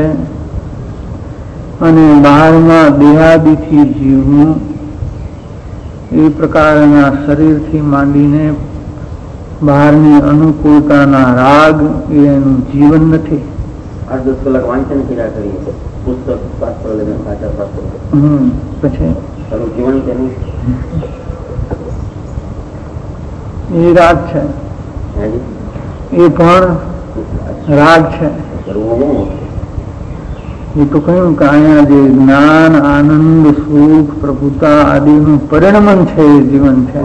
[SPEAKER 2] અને બહારમાં દેહાદિથી જીવવું એ પ્રકારના શરીરથી માંડીને બહારની અનુકૂળતાના રાગ એનું જીવન નથી.
[SPEAKER 3] આઠ દસ કલાક વાંચન કર્યા કરીએ, પુસ્તક શાસ્ત્ર લઈને સાચા શાસ્ત્ર
[SPEAKER 2] પછી
[SPEAKER 3] જીવન તેનું
[SPEAKER 2] એ રાગ છે, એ પણ રાગ છે. એ તો કહ્યું કે અહીંયા જે જ્ઞાન, આનંદ, સુખ, પ્રભુતા આદિનું પરિણમન છે એ જીવન છે.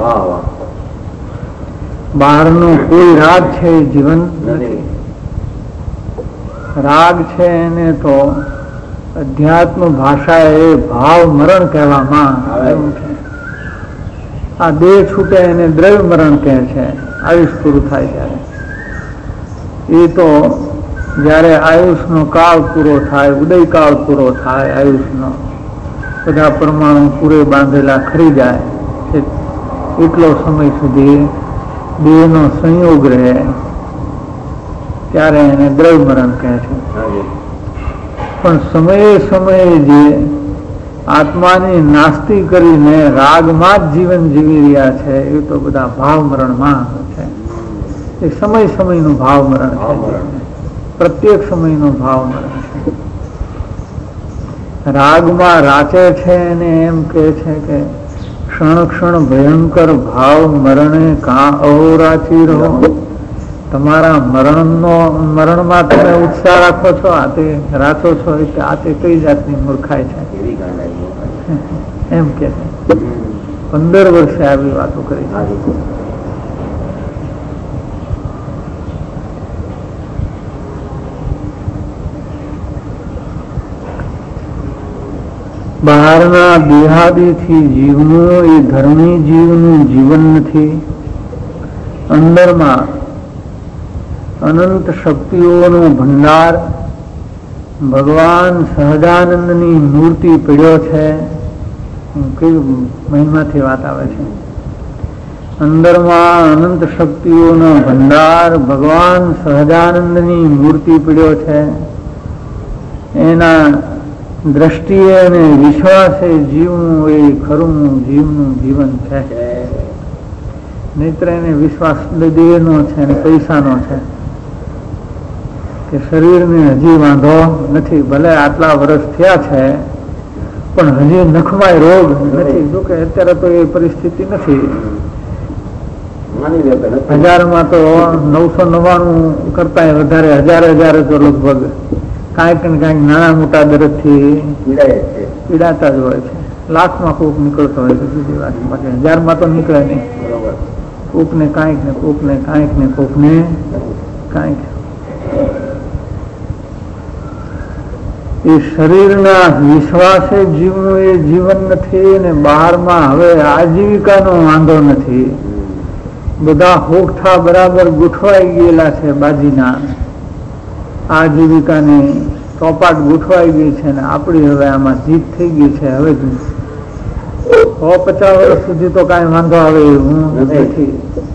[SPEAKER 2] બહારનો કોઈ રાગ છે એ જીવન નથી. રાગ છે એને તો અધ્યાત્મ ભાષા એ ભાવ મરણ કહેવામાં આવ્યું છે. આ દેહ છૂટે એને દ્રવ્ય મરણ કહે છે, આયુષ પૂરું થાય ત્યારે. એ તો જયારે આયુષનો કાળ પૂરો થાય, ઉદયકાળ પૂરો થાય, આયુષનો બધા પરમાણુ પૂરે બાંધેલા ખરી જાય, એટલો સમય સુધી દેહનો સંયોગ રહે, ત્યારે એને દ્રવ્ય મરણ કહે છે. પણ સમયે સમયે જે આત્માની નાસ્તિ કરીને રાગમાં જ જીવન જીવી રહ્યા છે એ તો બધા ભાવ મરણમાં છે. એ સમય સમયનું ભાવ મરણ છે, પ્રત્યેક સમયનું ભાવ મરણ છે. રાગમાં રાચે છે અને એમ કે છે કે ક્ષણ ક્ષણ ભયંકર ભાવ મરણે કા અહોરાચી રહો, તમારા મરણનો મરણમાં તમે ઉત્સાહ રાખો છો, આ તે રાખો છો, આ તે કઈ જાતની મૂર્ખાઈ છે એમ કે છે. પંદર વર્ષે આવી વાતો કરી છે. બહારના દેહાદીથી જીવનું એ ધર્મી જીવનું જીવન નથી. અંદરમાં અનંત શક્તિઓનો ભંડાર ભગવાન સહજાનંદની મૂર્તિ પીડ્યો છે. કેવી મહિમાથી વાત આવે છે. અંદરમાં અનંત શક્તિઓનો ભંડાર ભગવાન સહજાનંદની મૂર્તિ પીડ્યો છે. એના દ્રષ્ટિએ અને વિશ્વાસે જીવવું એ ખરું જીવનું જીવન છે. નહીતર એને વિશ્વાસ દેહનો છે અને પૈસાનો છે કે શરીરને હજી વાંધો નથી, ભલે આટલા વર્ષ થયા છે પણ હજી નખમાં રોગ નથી. જો કે અત્યારે તો એ પરિસ્થિતિ નથી. હજારમાં તો નવસો નવ્વાણું કરતા વધારે હજાર હજાર તો લગભગ કાંઈક ને કાંઈક નાના મોટા દર્દથી પીડાતા જ હોય છે. લાખમાં કોક નીકળતો હોય છે બીજી વાત, બાકી હજારમાં તો નીકળે નહીં. કોક ને કાંઈક ને કોક ને કાંઈક ને કોક ને કાંઈક. એ શરીરના વિશ્વાસે જીવનું એ જીવન નથી અને બહારમાં હવે આજીવિકાનો વાંધો નથી. બધા હોઠા બરાબર ગોઠવાઈ ગયેલા છે બાજીના. આજીવિકાની ચોપાટ ગોઠવાઈ ગઈ છે ને આપણી હવે આમાં જીત થઈ ગઈ છે. હવે સો પચાસ વર્ષ સુધી તો કાંઈ વાંધો આવે એવું નથી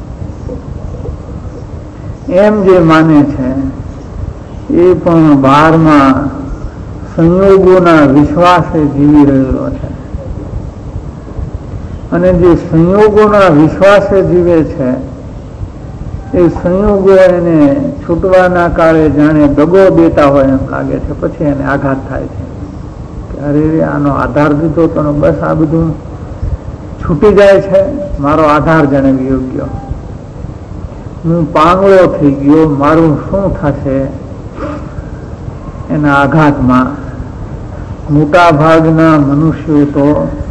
[SPEAKER 2] એમ જે માને છે એ પણ બહારમાં સંયોગોના વિશ્વાસે જીવી રહેલો છે. અને જે સંયોગોના વિશ્વાસે જીવે છે એ સંયોગો એને છૂટવાના કાળે જાણે દગો દેતા હોય એમ લાગે છે. પછી એને આઘાત થાય છે કે અરે આનો આધાર દીધો તો બસ આ બધું છૂટી જાય છે. મારો આધાર જાણે ગયો ગયો, હું પાંગળો થઈ ગયો, મારું શું થશે એના આઘાતમાં. મોટા ભાગના મનુષ્યો તો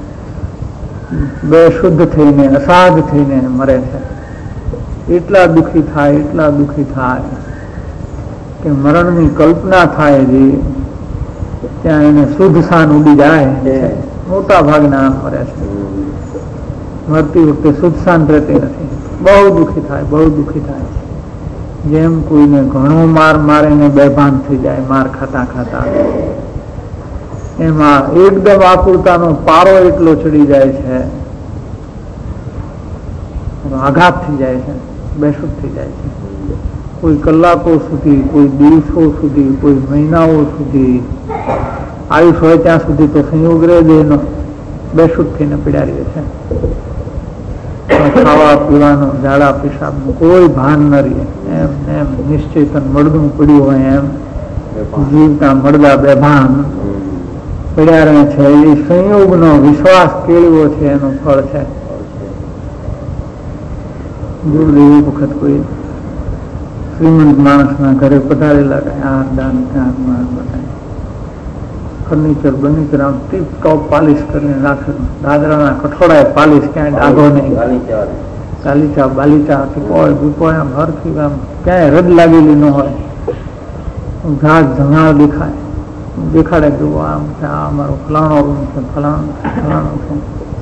[SPEAKER 2] બેશુદ્ધ થઈને અસાધ થઈને મરે છે. એટલા દુઃખી થાય એટલા દુઃખી થાય કે મરણની કલ્પના થાય છે ત્યાં એને શુદ્ધ સાન ઉડી જાય. મોટા ભાગના મરે છે. મરતી વખતે શુદ્ધ સાન રહેતી નથી. બહુ દુઃખી થાય બહુ દુઃખી થાય. જેમ કોઈને ઘણો માર મારે ને બેભાન થઈ જાય માર ખાતા ખાતા. એમાં એકદમ આકુરતાનો પારો એટલો ચડી જાય છે, આઘાત થઈ જાય છે, બેશુદ્ધ થઈ જાય છે. કોઈ કલાકો સુધી, કોઈ દિવસો સુધી, કોઈ મહિનાઓ સુધી, આયુષ હોય ત્યાં સુધી તો સંયોગ રહે દેહનો બેશુદ્ધ થઈને પીડા રહે છે. ખાવા પીવાનું ઝાડા પેશાબનું કોઈ ભાન ન રહે. એમ એમ નિશ્ચેતન મળદું પડ્યું હોય એમ જીવતા મળદા બેભાન પડ્યા રહે છે. એ સંયોગનો વિશ્વાસ કેળવો છે એનું ફળ છે. ગુરુદેવ એક વખત કોઈ શ્રીમંત માણસના ઘરે પધારેલા આ દાન ત્યાં ફર્નિચર બર્નિચર આમ ટીપ ટોપ પાલિશ કરીને રાખેલું. દાદરાના કઠોળાએ પાલિશ, ક્યાંય ડાઘો નહીં. ગાલીચા બાલીચા ટીપોય બીપોય આમ હરખી આમ ક્યાંય રદ લાગેલી ન હોય. ઘાસ જંગાળ દેખાય, દેખાડે કે આમ છે આ અમારો ફલાણો રૂમ છે, ફલાણો ફલાણો છે.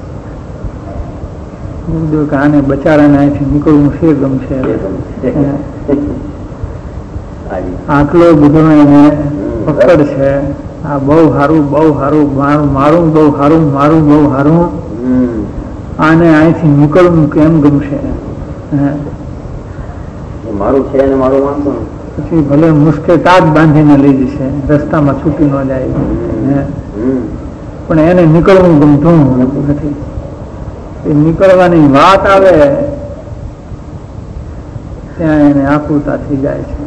[SPEAKER 2] ગુરુદેવ કે આને બચારાને અહીંથી નીકળવું છે ગમશે. આટલો બધો એને પકડ છે. આ બહુ સારું બહુ સારું મારું મારું બહુ સારું મારું બહુ સારું. આને અહીંથી નીકળવું કેમ ગમશે?
[SPEAKER 3] મારું છે અને મારું માનતો
[SPEAKER 2] પછી ભલે મુશ્કેલ તાજ બાંધીને લઈ જશે, રસ્તામાં છૂટી ન જાય, પણ એને નીકળવું ગમતું નથી. એ નીકળવાની વાત આવે ત્યાં એને આકુરતા થઈ જાય છે.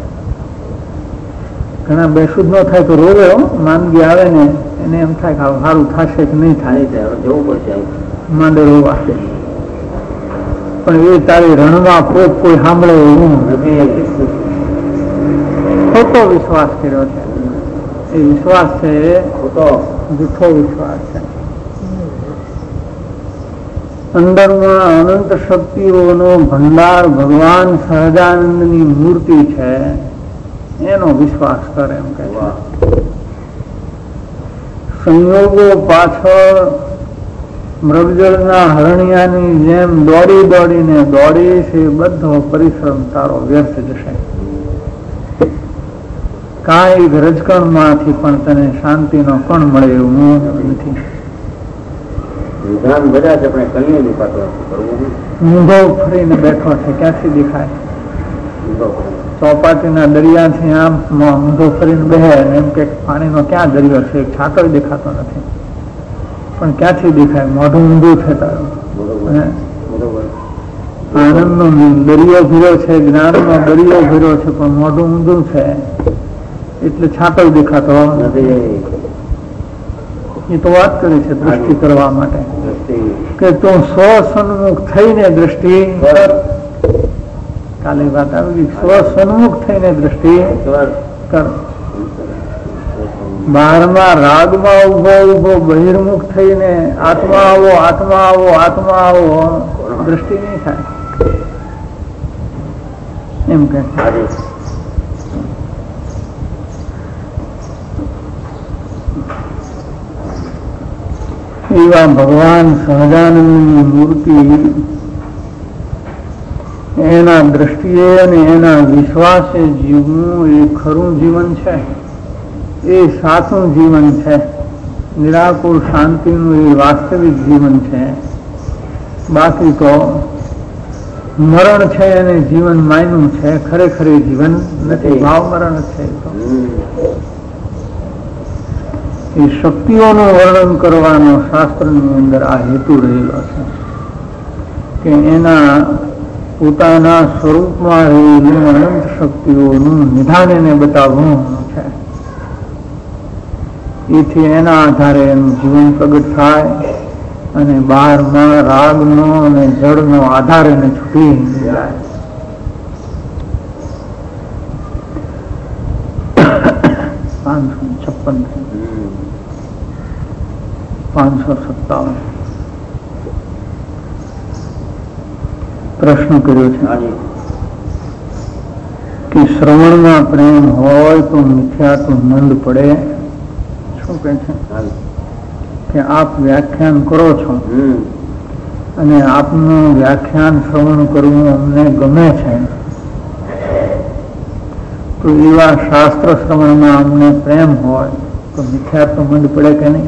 [SPEAKER 2] ઘણા બેશુદ્ધ ન થાય તો રોવે. માંદગી આવે ને એને એમ થાય કે સારું થશે કે નહીં થાય, માંડે રોવા. પણ એ તારી રણમાં પોપ કોઈ સાંભળે એવું ખોટો વિશ્વાસ કર્યો છે. એ વિશ્વાસ છે ખોટો જૂઠો વિશ્વાસ છે. અંદરમાં અનંત શક્તિઓનો ભંડાર ભગવાન સહજાનંદની મૂર્તિ છે એનો વિશ્વાસ કરે એમ કે છે. સંયોગો પાછળ મૃગજળના હરણિયાની જેમ દોડી દોડીને દોડી છે, બધો પરિશ્રમ તારો વ્યર્થ જશે. કાંઈ રજકણ માંથી પણ તને શાંતિનો કણ મળે એવું નથી. ઊંધો ફરીને બેઠો છે, ક્યાંથી દેખાય? ચોપાટીના દરિયાથી આમ ઊંધો ફરીને બેહે એમ કે પાણીનો ક્યાં દરિયો છે, એક છાંટો દેખાતો નથી, પણ ક્યાંથી દેખાય? મોઢું ઊંધું છે તારું. આનંદનો દરિયો ભર્યો છે, જ્ઞાનનો દરિયો ભર્યો છે, પણ મોઢું ઊંધું છે એટલે છાંટો દેખાતો નથી. એ તો વાત કરી છે દ્રષ્ટિ કરવા માટે કે તું સ્વ સન્મુખ થઈને દ્રષ્ટિ કર. કાલે વાત આવી, સ્વ સન્મુખ થઈને દ્રષ્ટિ કર. બહારમાં રાગમાં ઉભો ઉભો બહિર્મુખ થઈને આત્મા આવો આત્મા આવો આત્મા આવો દ્રષ્ટિ નહીં થાય એમ કે. એવા ભગવાન સહજાનંદની મૂર્તિ એના દ્રષ્ટિએ અને એના વિશ્વાસે જીવવું એ ખરું જીવન છે, એ સાચું જીવન છે. નિરાકુર શાંતિનું એ વાસ્તવિક જીવન છે. બાકી તો મરણ છે અને જીવન માયનું છે, ખરેખર જીવન નથી, ભાવ મરણ છે. એ શક્તિઓનું વર્ણન કરવાનો શાસ્ત્રની અંદર આ હેતુ રહેલો છે કે એના પોતાના સ્વરૂપમાં રહેલું અનંત શક્તિઓનું નિધાન એને બતાવવું છે. એથી એના આધારે એનું જીવન પ્રગટ થાય અને બહારમાં રાગનો અને જળનો આધાર એને છૂટી જાય. પાંચસો છપ્પન પાંચસો સત્તાવન પ્રશ્ન કર્યો છે કે શ્રવણમાં પ્રેમ હોય તો મિથ્યાત્વ મંદ પડે. શું કહે છે કે આપ વ્યાખ્યાન કરો છો અને આપનું વ્યાખ્યાન શ્રવણ કરવું અમને ગમે છે, તો એવા શાસ્ત્ર શ્રવણમાં અમને પ્રેમ હોય તો મિથ્યાત્વ મંદ પડે કે નહીં?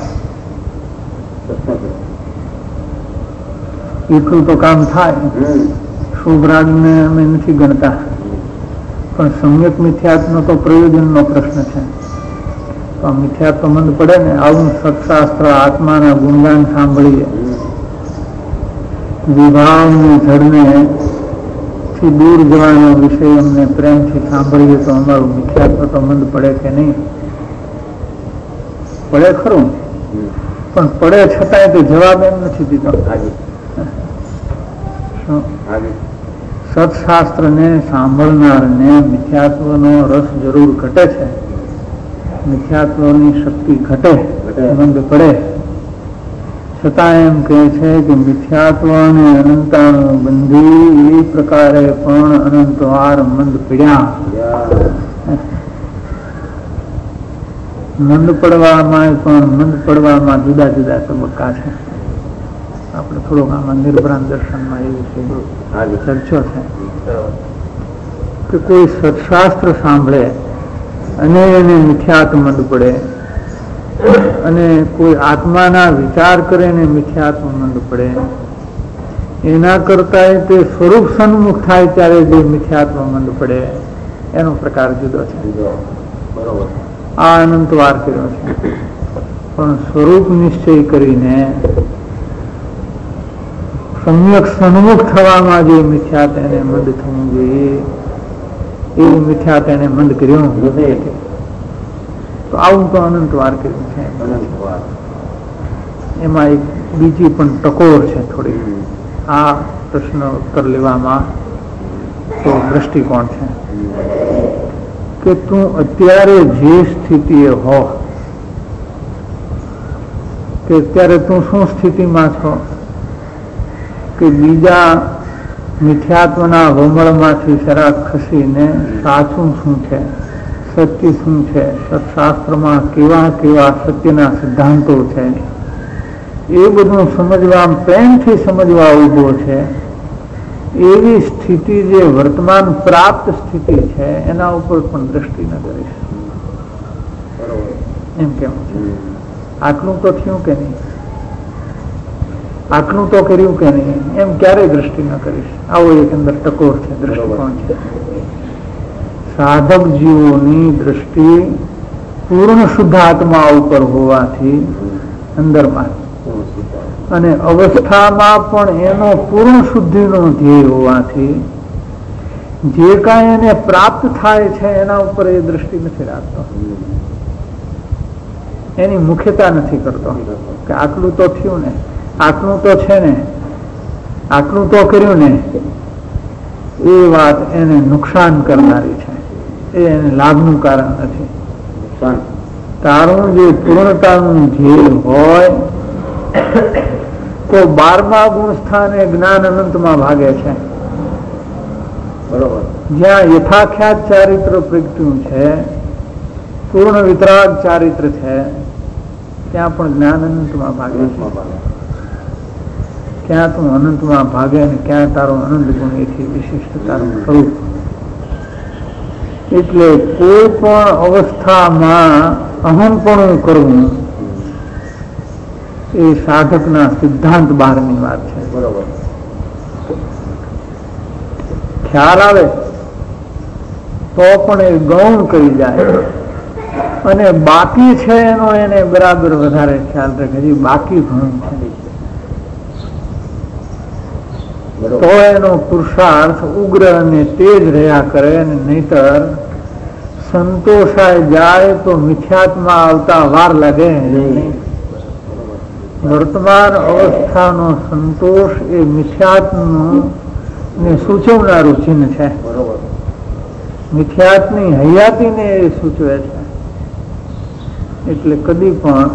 [SPEAKER 2] એટલું તો કામ થાય. શુભ રાગને અમે નથી ગણતા, પણ સમ્યક મિથ્યાત્વનો તો પ્રયોજનનો પ્રશ્ન છે. તો આ મિથ્યાત્વ મંદ પડે ને. આવું સત્શાસ્ત્ર આત્માના ગુણગાન સાંભળીએ, વિભાવની જડને થી દૂર જવાનો વિષય અમને પ્રેમથી સાંભળીએ તો અમારું મિથ્યાત્વ તો મંદ પડે કે નહીં? પડે ખરું, પણ પડે છતાંય તો જવાબ એમ નથી દીધો. સત્શાસ્ત્ર ને સાંભળનાર ને મિથ્યાત્વનો રસ જરૂર ઘટે છે, મિથ્યાત્વની શક્તિ ઘટે, મંદ પડે. છતાં એમ કહે છે કે મિથ્યાત્વ અને અનંતાનું બંધી એ પ્રકારે પણ અનંતવાર મંદ પીડ્યા. મંદ પડવામાં પણ મંદ પડવામાં જુદા જુદા તબક્કા છે. આપણે થોડોક આમાં નિર્ભ્રાંત દર્શનમાં એ વિશે ચર્ચો છે કે કોઈ સત્શાસ્ત્ર સાંભળે અને એને મિથ્યાત્વ મંદ પડે, અને કોઈ આત્માના વિચાર કરે ને મિથ્યાત્વ મંદ પડે, એના કરતા તે સ્વરૂપ સન્મુખ થાય ત્યારે જે મિથ્યાત્વ મંદ પડે એનો પ્રકાર જુદો છે. આ અનંતવાર કર્યો છે, પણ સ્વરૂપ નિશ્ચય કરીને સમ્યક સન્મુખ થવામાં જે મિથ્યાત એને મંદ થવું જોઈએ એવું મિથ્યાત એને મંદ કર્યું. તો આવું તો અનંતવાર કર્યું છે. એમાં એક બીજી પણ ટકોર છે થોડી. આ પ્રશ્ન ઉત્તર લેવામાં તો દ્રષ્ટિકોણ છે કે તું અત્યારે જે સ્થિતિએ હો, કે અત્યારે તું શું સ્થિતિમાં છો કે બીજા મિથ્યાત્વના વમળમાંથી જરાક ખસીને સાચું શું છે, સત્ય શું છે, સત્શાસ્ત્રમાં કેવા કેવા સત્યના સિદ્ધાંતો છે એ બધું સમજવા, પ્રેમથી સમજવા ઉભો છે. એવી સ્થિતિ જે વર્તમાન પ્રાપ્ત સ્થિતિ છે એના ઉપર પણ દ્રષ્ટિ ન કરીશ એમ કેમ છે. આટલું તો થયું કે નહીં, આટલું તો કર્યું કે નહીં, એમ ક્યારેય દ્રષ્ટિ ન કરીશ. આવો એક અંદર ટકોર છે, દ્રષ્ટિકોણ છે. સાધક જીવોની દ્રષ્ટિ પૂર્ણ શુદ્ધ આત્મા ઉપર હોવાથી અંદરમાં, અને અવસ્થામાં પણ એનો પૂર્ણ શુદ્ધિનો ધ્યેય હોવાથી જે કાંઈ એને પ્રાપ્ત થાય છે એના ઉપર એ દ્રષ્ટિ નથી રાખતો, એની મુખ્યતા નથી કરતો કે આટલું તો થયું ને, આટલું તો છે ને, આટલું તો કર્યું ને. એ વાત એને નુકસાન કરનારી છે, એ એને લાભનું કારણ નથી. તારું જે પૂર્ણતાનું ધ્યેય હોય તો બારમા ગુણ સ્થાને જ્ઞાન અનંતમાં ભાગે છે. બરોબર. જ્યાં યથાખ્યાત ચારિત્ર પ્રગટ્યું છે, પૂર્ણ વિતરાગ ચારિત્ર છે, ત્યાં પણ જ્ઞાન અનંતમાં ભાગે છે. ક્યાં તું અનંતમાં ભાગે અને ક્યાં તારો અનંત ગુણ એથી વિશિષ્ટ તારું સ્વરૂપ. એટલે કોઈ પણ અવસ્થામાં અહંપણું કરવું એ સાધકના સિદ્ધાંત બહારની વાત છે. બરોબર. ખ્યાલ આવે તો પણ એ ગૌણ કરી જાય, અને બાકી છે એનો એને બરાબર વધારે ખ્યાલ રાખે, હજી બાકી ઘણું છે તો એનો પુરુષાર્થ ઉગ્ર અને તેજ રહ્યા કરે. અને નહીતર સંતોષાય જાય તો મિથ્યાત્મા આવતા વાર લાગે નહીં. વર્તમાન અવસ્થાનો સંતોષ એ મિથ્યાત્મનું ને સૂચવનારું ચિહ્ન છે. મિથ્યાત્મની હયાતીને એ સૂચવે છે. એટલે કદી પણ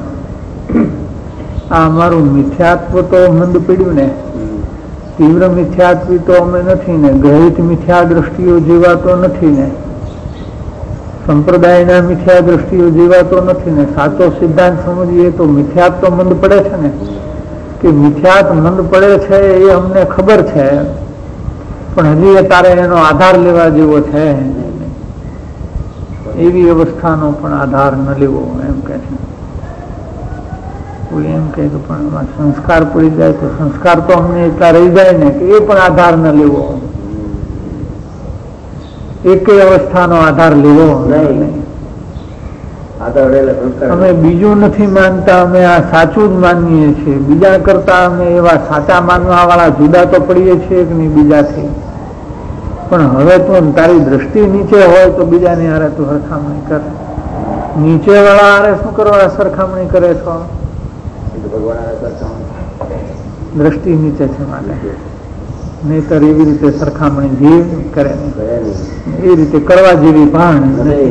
[SPEAKER 2] આ અમારું મિથ્યાત્વ તો મંદ પડ્યું ને, તીવ્ર મિથ્યાત્વી તો અમે નથી ને, ગ્રહિત મિથ્યા દ્રષ્ટિઓ જેવા તો નથી ને, સંપ્રદાયના મિથ્યા દ્રષ્ટિઓ જેવા તો નથી ને. સાચો સિદ્ધાંત સમજીએ તો મિથ્યાત તો મંદ પડે છે ને, કે મિથ્યાત મંદ પડે છે એ અમને ખબર છે, પણ હજી તારે એનો આધાર લેવા જેવો છે, એવી અવસ્થાનો પણ આધાર ન લેવો એમ કે છે. કોઈ એમ કહે કે પણ એમાં સંસ્કાર પડી જાય તો સંસ્કાર તો અમને એટલા રહી જાય ને કે એ પણ આધાર ન લેવો, એક અવસ્થાનો આધાર લેવો નહીં. અમે બીજું નથી માનતા, અમે આ સાચું જ માનીએ છીએ. બીજા કરતા અમે એવા સાચા માનવા વાળા જુદા તો પડીએ છીએ કે નહીં બીજાથી, પણ હવે તું તારી દ્રષ્ટિ નીચે હોય તો બીજાની હારે તું સરખામણી કર. નીચે વાળા હારે શું કરવા સરખામણી કરે છો? દ્રષ્ટિ નીચે છે માટે, નહીતર એવી રીતે સરખામણી જીવ કરે એ રીતે કરવા જેવી ભાન નથી.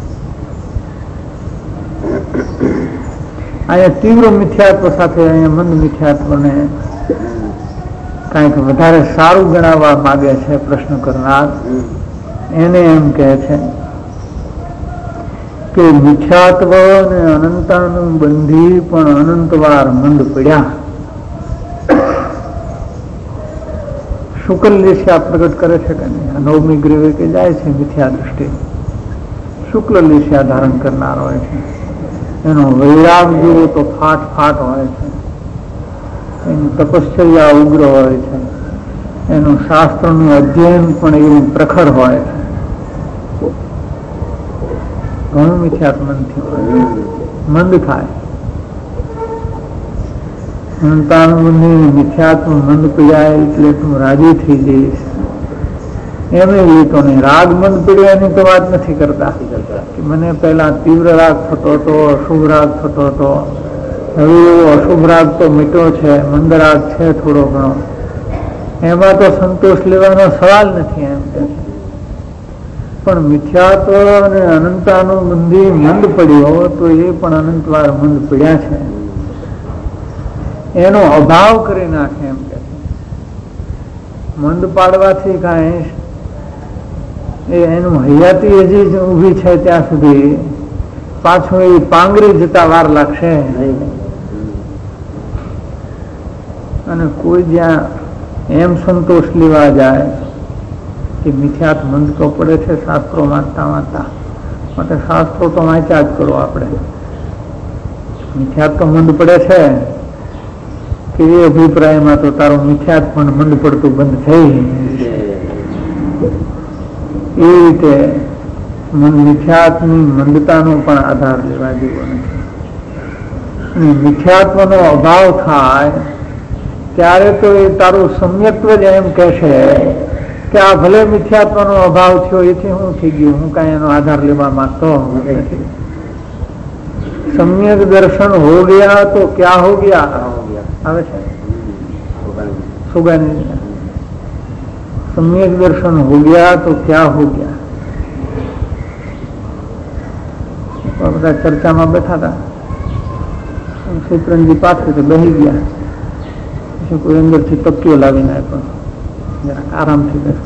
[SPEAKER 2] અહીંયા તીવ્ર મિથ્યાત્વ સાથે અહીંયા મંદ મિથ્યાત્વને કાંઈક વધારે સારું ગણાવવા માંગે છે પ્રશ્ન કરનાર. એને એમ કહે છે કે મિથ્યાત્વ અને અનંતાનું બંધી પણ અનંતવાર મંદ પડ્યા. શુક્લ લેશિયા પ્રગટ કરે છે કે નહીં? નવમી ગ્રીવે કે જાય છે મિથ્યા દ્રષ્ટિ, શુક્લ લેશિયા ધારણ કરનાર હોય છે. એનો વૈરાગ જેવો તો ફાટ ફાટ હોય છે, એની તપશ્ચર્યા ઉગ્ર હોય છે, એનું શાસ્ત્રનું અધ્યયન પણ એવું પ્રખર હોય છે. ઘણું મિથ્યાત્મનથી મંદ થાય. મિથ્યાત્મ મંદ પીડાય એટલે તું રાજી થઈ જઈશ એમ એવી તો નહીં. રાગ મંદ પીડ્યાની તો વાત નથી કરતા કે મને પહેલા તીવ્ર રાગ થતો હતો, અશુભ રાગ થતો હતો, હવે એવો અશુભ રાગ તો મીઠો છે, મંદ રાગ છે થોડો ઘણો, એમાં તો સંતોષ લેવાનો સવાલ નથી એમ કે છે. પણ મિથ્યાત્વ અને અનંતાનું બંધી મંદ પડ્યો તો એ પણ અનંતવાર મંદ પડ્યા છે, એનો અભાવ કરી નાખે એમ કે છે. મંદ પાડવાથી કાંઈ એનું હયાતી હજી ઊભી છે ત્યાં સુધી પાછું એ પાંગરી જતા વાર લાગશે. અને કોઈ જ્યાં એમ સંતોષ લેવા જાય કે મિથ્યાત મંદ તો પડે છે શાસ્ત્રો વાંચતા વાંચતા, માટે શાસ્ત્રો તો વાંચ્યા જ કરો આપણે. મિથ્યાત તો મંદ પડે છે કે એ અભિપ્રાયમાં તો તારું મિથ્યાત પણ મંદ પડતું બંધ થઈ. એ રીતે મિથ્યાત્વની મંદતાનો પણ આધાર લેવા જેવો નથી. મિથ્યાત્વનો અભાવ થાય ત્યારે તો એ તારું સમ્યક્ત્વ જ એમ કહેશે કે આ ભલે મિથ્યાત્વનો અભાવ થયો એથી હું થઈ ગયું, હું કાંઈ એનો આધાર લેવા માંગતો નથી. सम्यक दर्शन हो गया तो क्या हो गया આવે છે સુગાની सम्यक दर्शन हो गया तो क्या हो गया. બધા ચર્ચામાં બેઠા હતા, શેત્રંજી પાસે તો બેસી ગયા, પછી કોઈ અંદરથી તકીઓ લાવીને આપ્યો, જરાક આરામથી બેસો,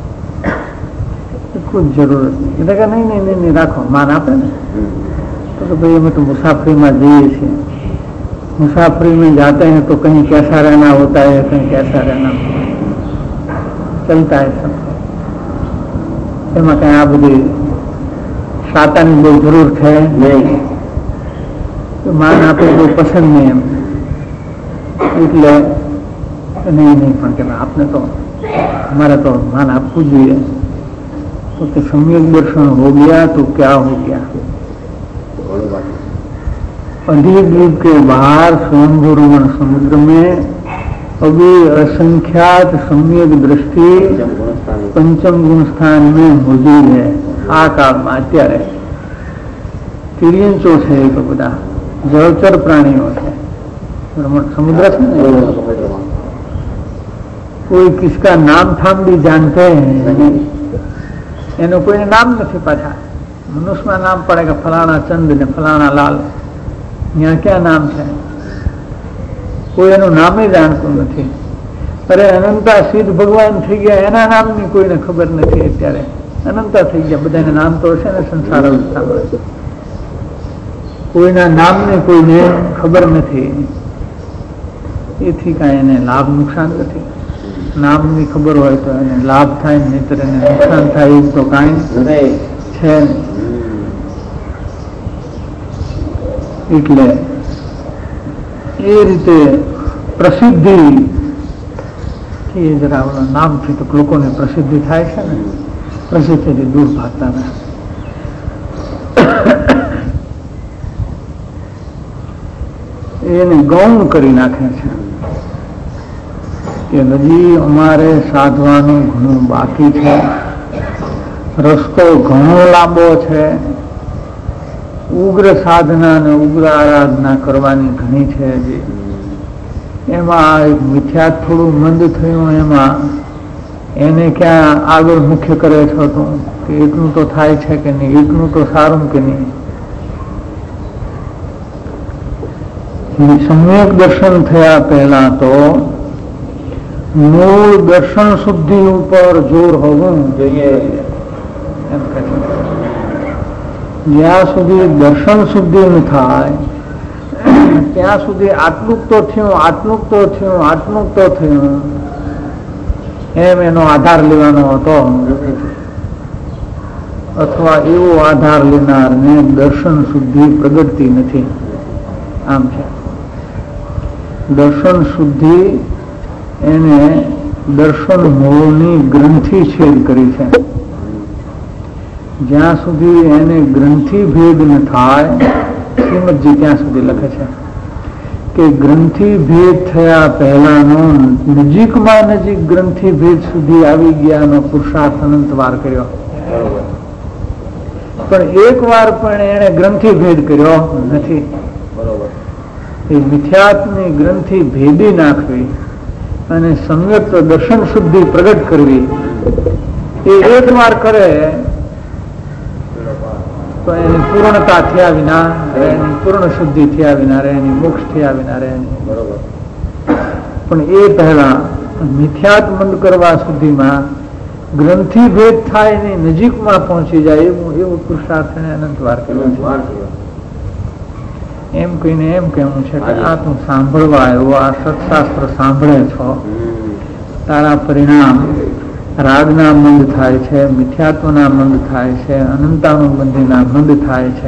[SPEAKER 2] કોઈ જરૂર નહીં. એટલે કે નહીં નહીં નહીં રાખો, માન આપે ને तो भाई हमें तो मुसाफरी में जाइए છીએ, मुसाफरी में जाते हैं तो कहीं कैसा रहना होता है, कहीं कैसा रहना चलता है सब. એમાં કઈ આ બધી શાતાની બહુ જરૂર છે નહીં, માન આપે બહુ પસંદ નહીં એમ, એટલે નહીં નહીં પણ કે આપને તો हमारा तो मान આપવું જોઈએ. तो कि सम्यक दर्शन हो गया तो क्या हो गया. अधिद्वीप के बाहर स्वयंभूरमण समुद्र में अभी असंख्यात सम्यक दृष्टि पंचम गुण स्थान में मौजूद है. आ काल में अत्यारे तिर्यंचो है तो बधा जलचर प्राणियों है. समुद्र से कोई किसका नाम थाम भी जानते हैं, एनो कोई नाम नहीं पाछा. मनुष्य में नाम पड़ेगा फलाना चंद ने फलाना लाल, यहाँ क्या नाम है, कोई एनु नाम ही जानતું નથી. अरे अनंता सिद्ध भगवान થઈ ગયા, એના નામની કોઈને ખબર નથી. અત્યારે અનંતા થઈ ગયા, બધાને નામ તો હશે ને સંસાર અવસ્થામાં, કોઈના નામને કોઈને ખબર નથી. એથી કાંઈ એને લાભ નુકસાન નથી. નામની ખબર હોય તો એને લાભ થાય, નહીતર એને નુકસાન થાય એવું તો કાંઈ છે નહીં. એટલે એ રીતે પ્રસિદ્ધિ એ જરા નામથી તો લોકોને પ્રસિદ્ધિ થાય છે ને, પ્રસિદ્ધિથી દૂર ભાગતા ને. એને ગૌણ કરી નાખે છે કે હજી અમારે સાધવાનું ઘણું બાકી છે, રસ્તો ઘણો લાંબો છે, ઉગ્ર સાધના અને ઉગ્ર આરાધના કરવાની ઘણી છે. હજી એમાં એક મિથ્યા થોડું મંદ થયું, એમાં એને ક્યાં આગળ મુખ્ય કરે છો તો કે એટલું તો થાય છે કે નહીં, એટલું તો સારું કે નહીં. સમ્યક દર્શન થયા પહેલા તો મૂળ દર્શન શુદ્ધિ ઉપર જોર હોવું જોઈએ. એમ કહે છે જ્યાં સુધી દર્શન શુદ્ધિ ન થાય ત્યાં સુધી આટલું તો થયું, આટલું તો થયું, આટલું તો થયું એમ એનો આધાર લેવાનો હતો, અથવા એવો આધાર લેનારને દર્શન શુદ્ધિ પ્રગટતી નથી. આમ છે દર્શન શુદ્ધિ એને દર્શન મૂળની ગ્રંથિ છેદ કરી છે. જ્યાં સુધી એને ગ્રંથિ ભેદ ન થાય, શ્રીમદજી ત્યાં સુધી લખે છે કે ગ્રંથિ ભેદ થયા પહેલાનો નજીકમાં નજીક ગ્રંથિ ભેદ સુધી આવી ગયાનો પુરુષાર્થ અનંતવાર કર્યો, પણ એક વાર પણ એને ગ્રંથિ ભેદ કર્યો નથી. એ મિથ્યાત્વની ગ્રંથિ ભેદી નાખવી અને સમ્યક દર્શન શુદ્ધિ પ્રગટ કરવી એ એક વાર કરે તો એની પૂર્ણતા થયા વિના રહે, એની પૂર્ણ શુદ્ધિ થયા વિના રહે, એની મોક્ષ થયા વિના રહે. પણ એ પહેલા મિથ્યાત્મંદ કરવા સુધીમાં ગ્રંથિ ભેદ થાય એની નજીકમાં પહોંચી જાય એવું એવું પુરુષાર્થ એને અનંત વાર કર્યો છે. એમ કહીને એમ કહેવું છે કે આ તું સાંભળવા આવ્યો, આ સત્શાસ્ત્ર સાંભળે છો, તારા પરિણામ રાગના મંદ થાય છે, મિથ્યાત્વના મંદ થાય છે, અનંતાનુબંધીના મંદ થાય છે.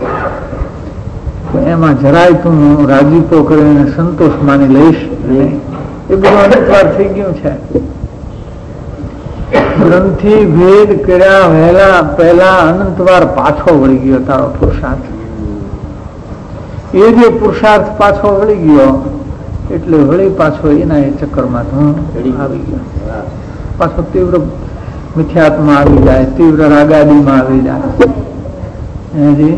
[SPEAKER 2] તો એમાં જરાય તું રાજીપો કરીને સંતોષ માની લઈશ નહીં. એ બધું અનંતવાર થઈ ગયું છે. ગ્રંથિ ભેદ કર્યા વહેલા પહેલા અનંતવાર પાછો વળી ગયો તારો પુરુષાર્થ. એ જે પુરુષાર્થ પાછો વળી ગયો એટલે વળી પાછો એના એ ચક્કરમાં તું આવી ગયો. પાછો તીવ્ર મિથ્યાત્મા આવી જાય, તીવ્ર રાગાદીમાં આવી જાય. એજી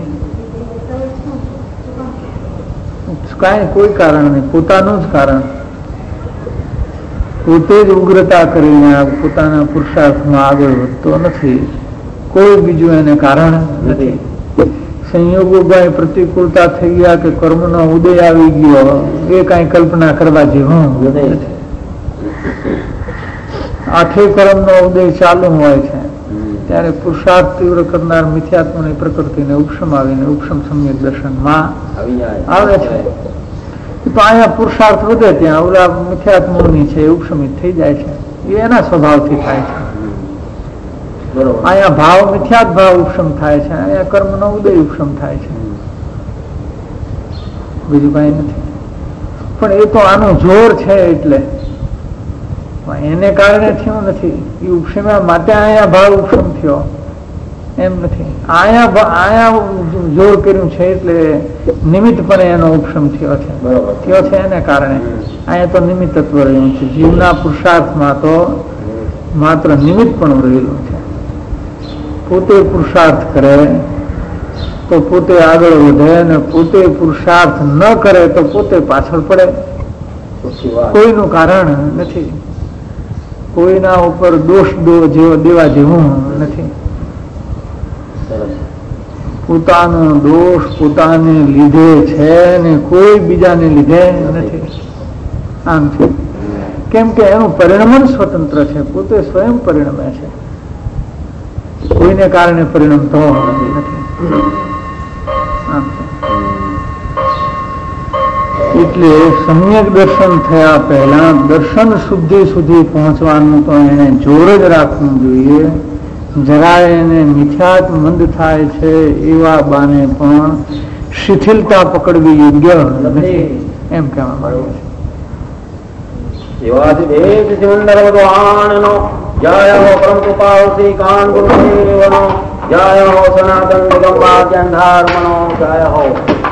[SPEAKER 2] કાંઈ કોઈ કારણ નહીં, પોતાનું જ કારણ. પોતે જ ઉગ્રતા કરીને પોતાના પુરુષાર્થમાં આગળ વધતો નથી, કોઈ બીજું એને કારણ નથી. સંયોગો કઈ પ્રતિકૂળતા થઈ ગયા કે કર્મનો ઉદય આવી ગયો એ કઈ કલ્પના કરવા જેવું નથી. આઠે કર્મનો ઉદય ચાલુ હોય છે ત્યારે પુરુષાર્થ તીવ્ર કરનાર મિથ્યાત્મની પ્રકૃતિને ઉપશમ આવીને ઉપશમ સમ્યક દર્શનમાં આવે છે. તો અહીંયા પુરુષાર્થ વધે ત્યાં ઓલા મિથ્યાત્મની છે ઉપશમિત થઈ જાય છે. એ એના સ્વભાવથી થાય છે. અહીંયા ભાવ મિથ્યાત ભાવ ઉપશમ થાય છે, અહીંયા કર્મનો ઉદય ઉપશમ થાય છે, બીજું કઈ નથી. પણ એ તો આનું જોર છે એટલે એને કારણે થયું નથી. એ ઉપશમ્યા માટે અહીંયા ભાવ ઉપશમ થયો એમ નથી. અહીંયા અહીંયા જોર કર્યું છે એટલે નિમિત્તપણે એનો ઉપશમ થયો છે, થયો છે એને કારણે. અહીંયા તો નિમિત્તત્વ રહ્યું છે. જીવના પુરુષાર્થમાં તો માત્ર નિમિત્ત પણ રહેલું છે. પોતે પુરુષાર્થ કરે તો પોતે આગળ વધે અને પોતે પુરુષાર્થ ન કરે તો પોતે પાછળ પડે. કોઈનું કારણ નથી, કોઈના ઉપર દોષ જેવો દેવા જેવું નથી. પોતાનો દોષ પોતાને લીધે છે ને કોઈ બીજાને લીધે નથી. આમ છે કેમ કે એનું પરિણમન સ્વતંત્ર છે, પોતે સ્વયં પરિણમે છે, કોઈને કારણે પરિણમતો નથી. એટલે સમ્યક દર્શન થયા પહેલા દર્શન શુદ્ધિ સુધી પહોંચવાનું તો એને જોર જ રાખવું જોઈએ. જરા એને મિથ્યાત્મ મંદ થાય છે એવા બાને પણ શિથિલતા પકડવી યોગ્ય નથી એમ કહેવામાં આવ્યું છે. જય હો પરમ કૃપા શ્રી કાન ગુરુદેવનો, જય હો સનાતન નિગમ વાદ્યંધાર્મનો, જય હો.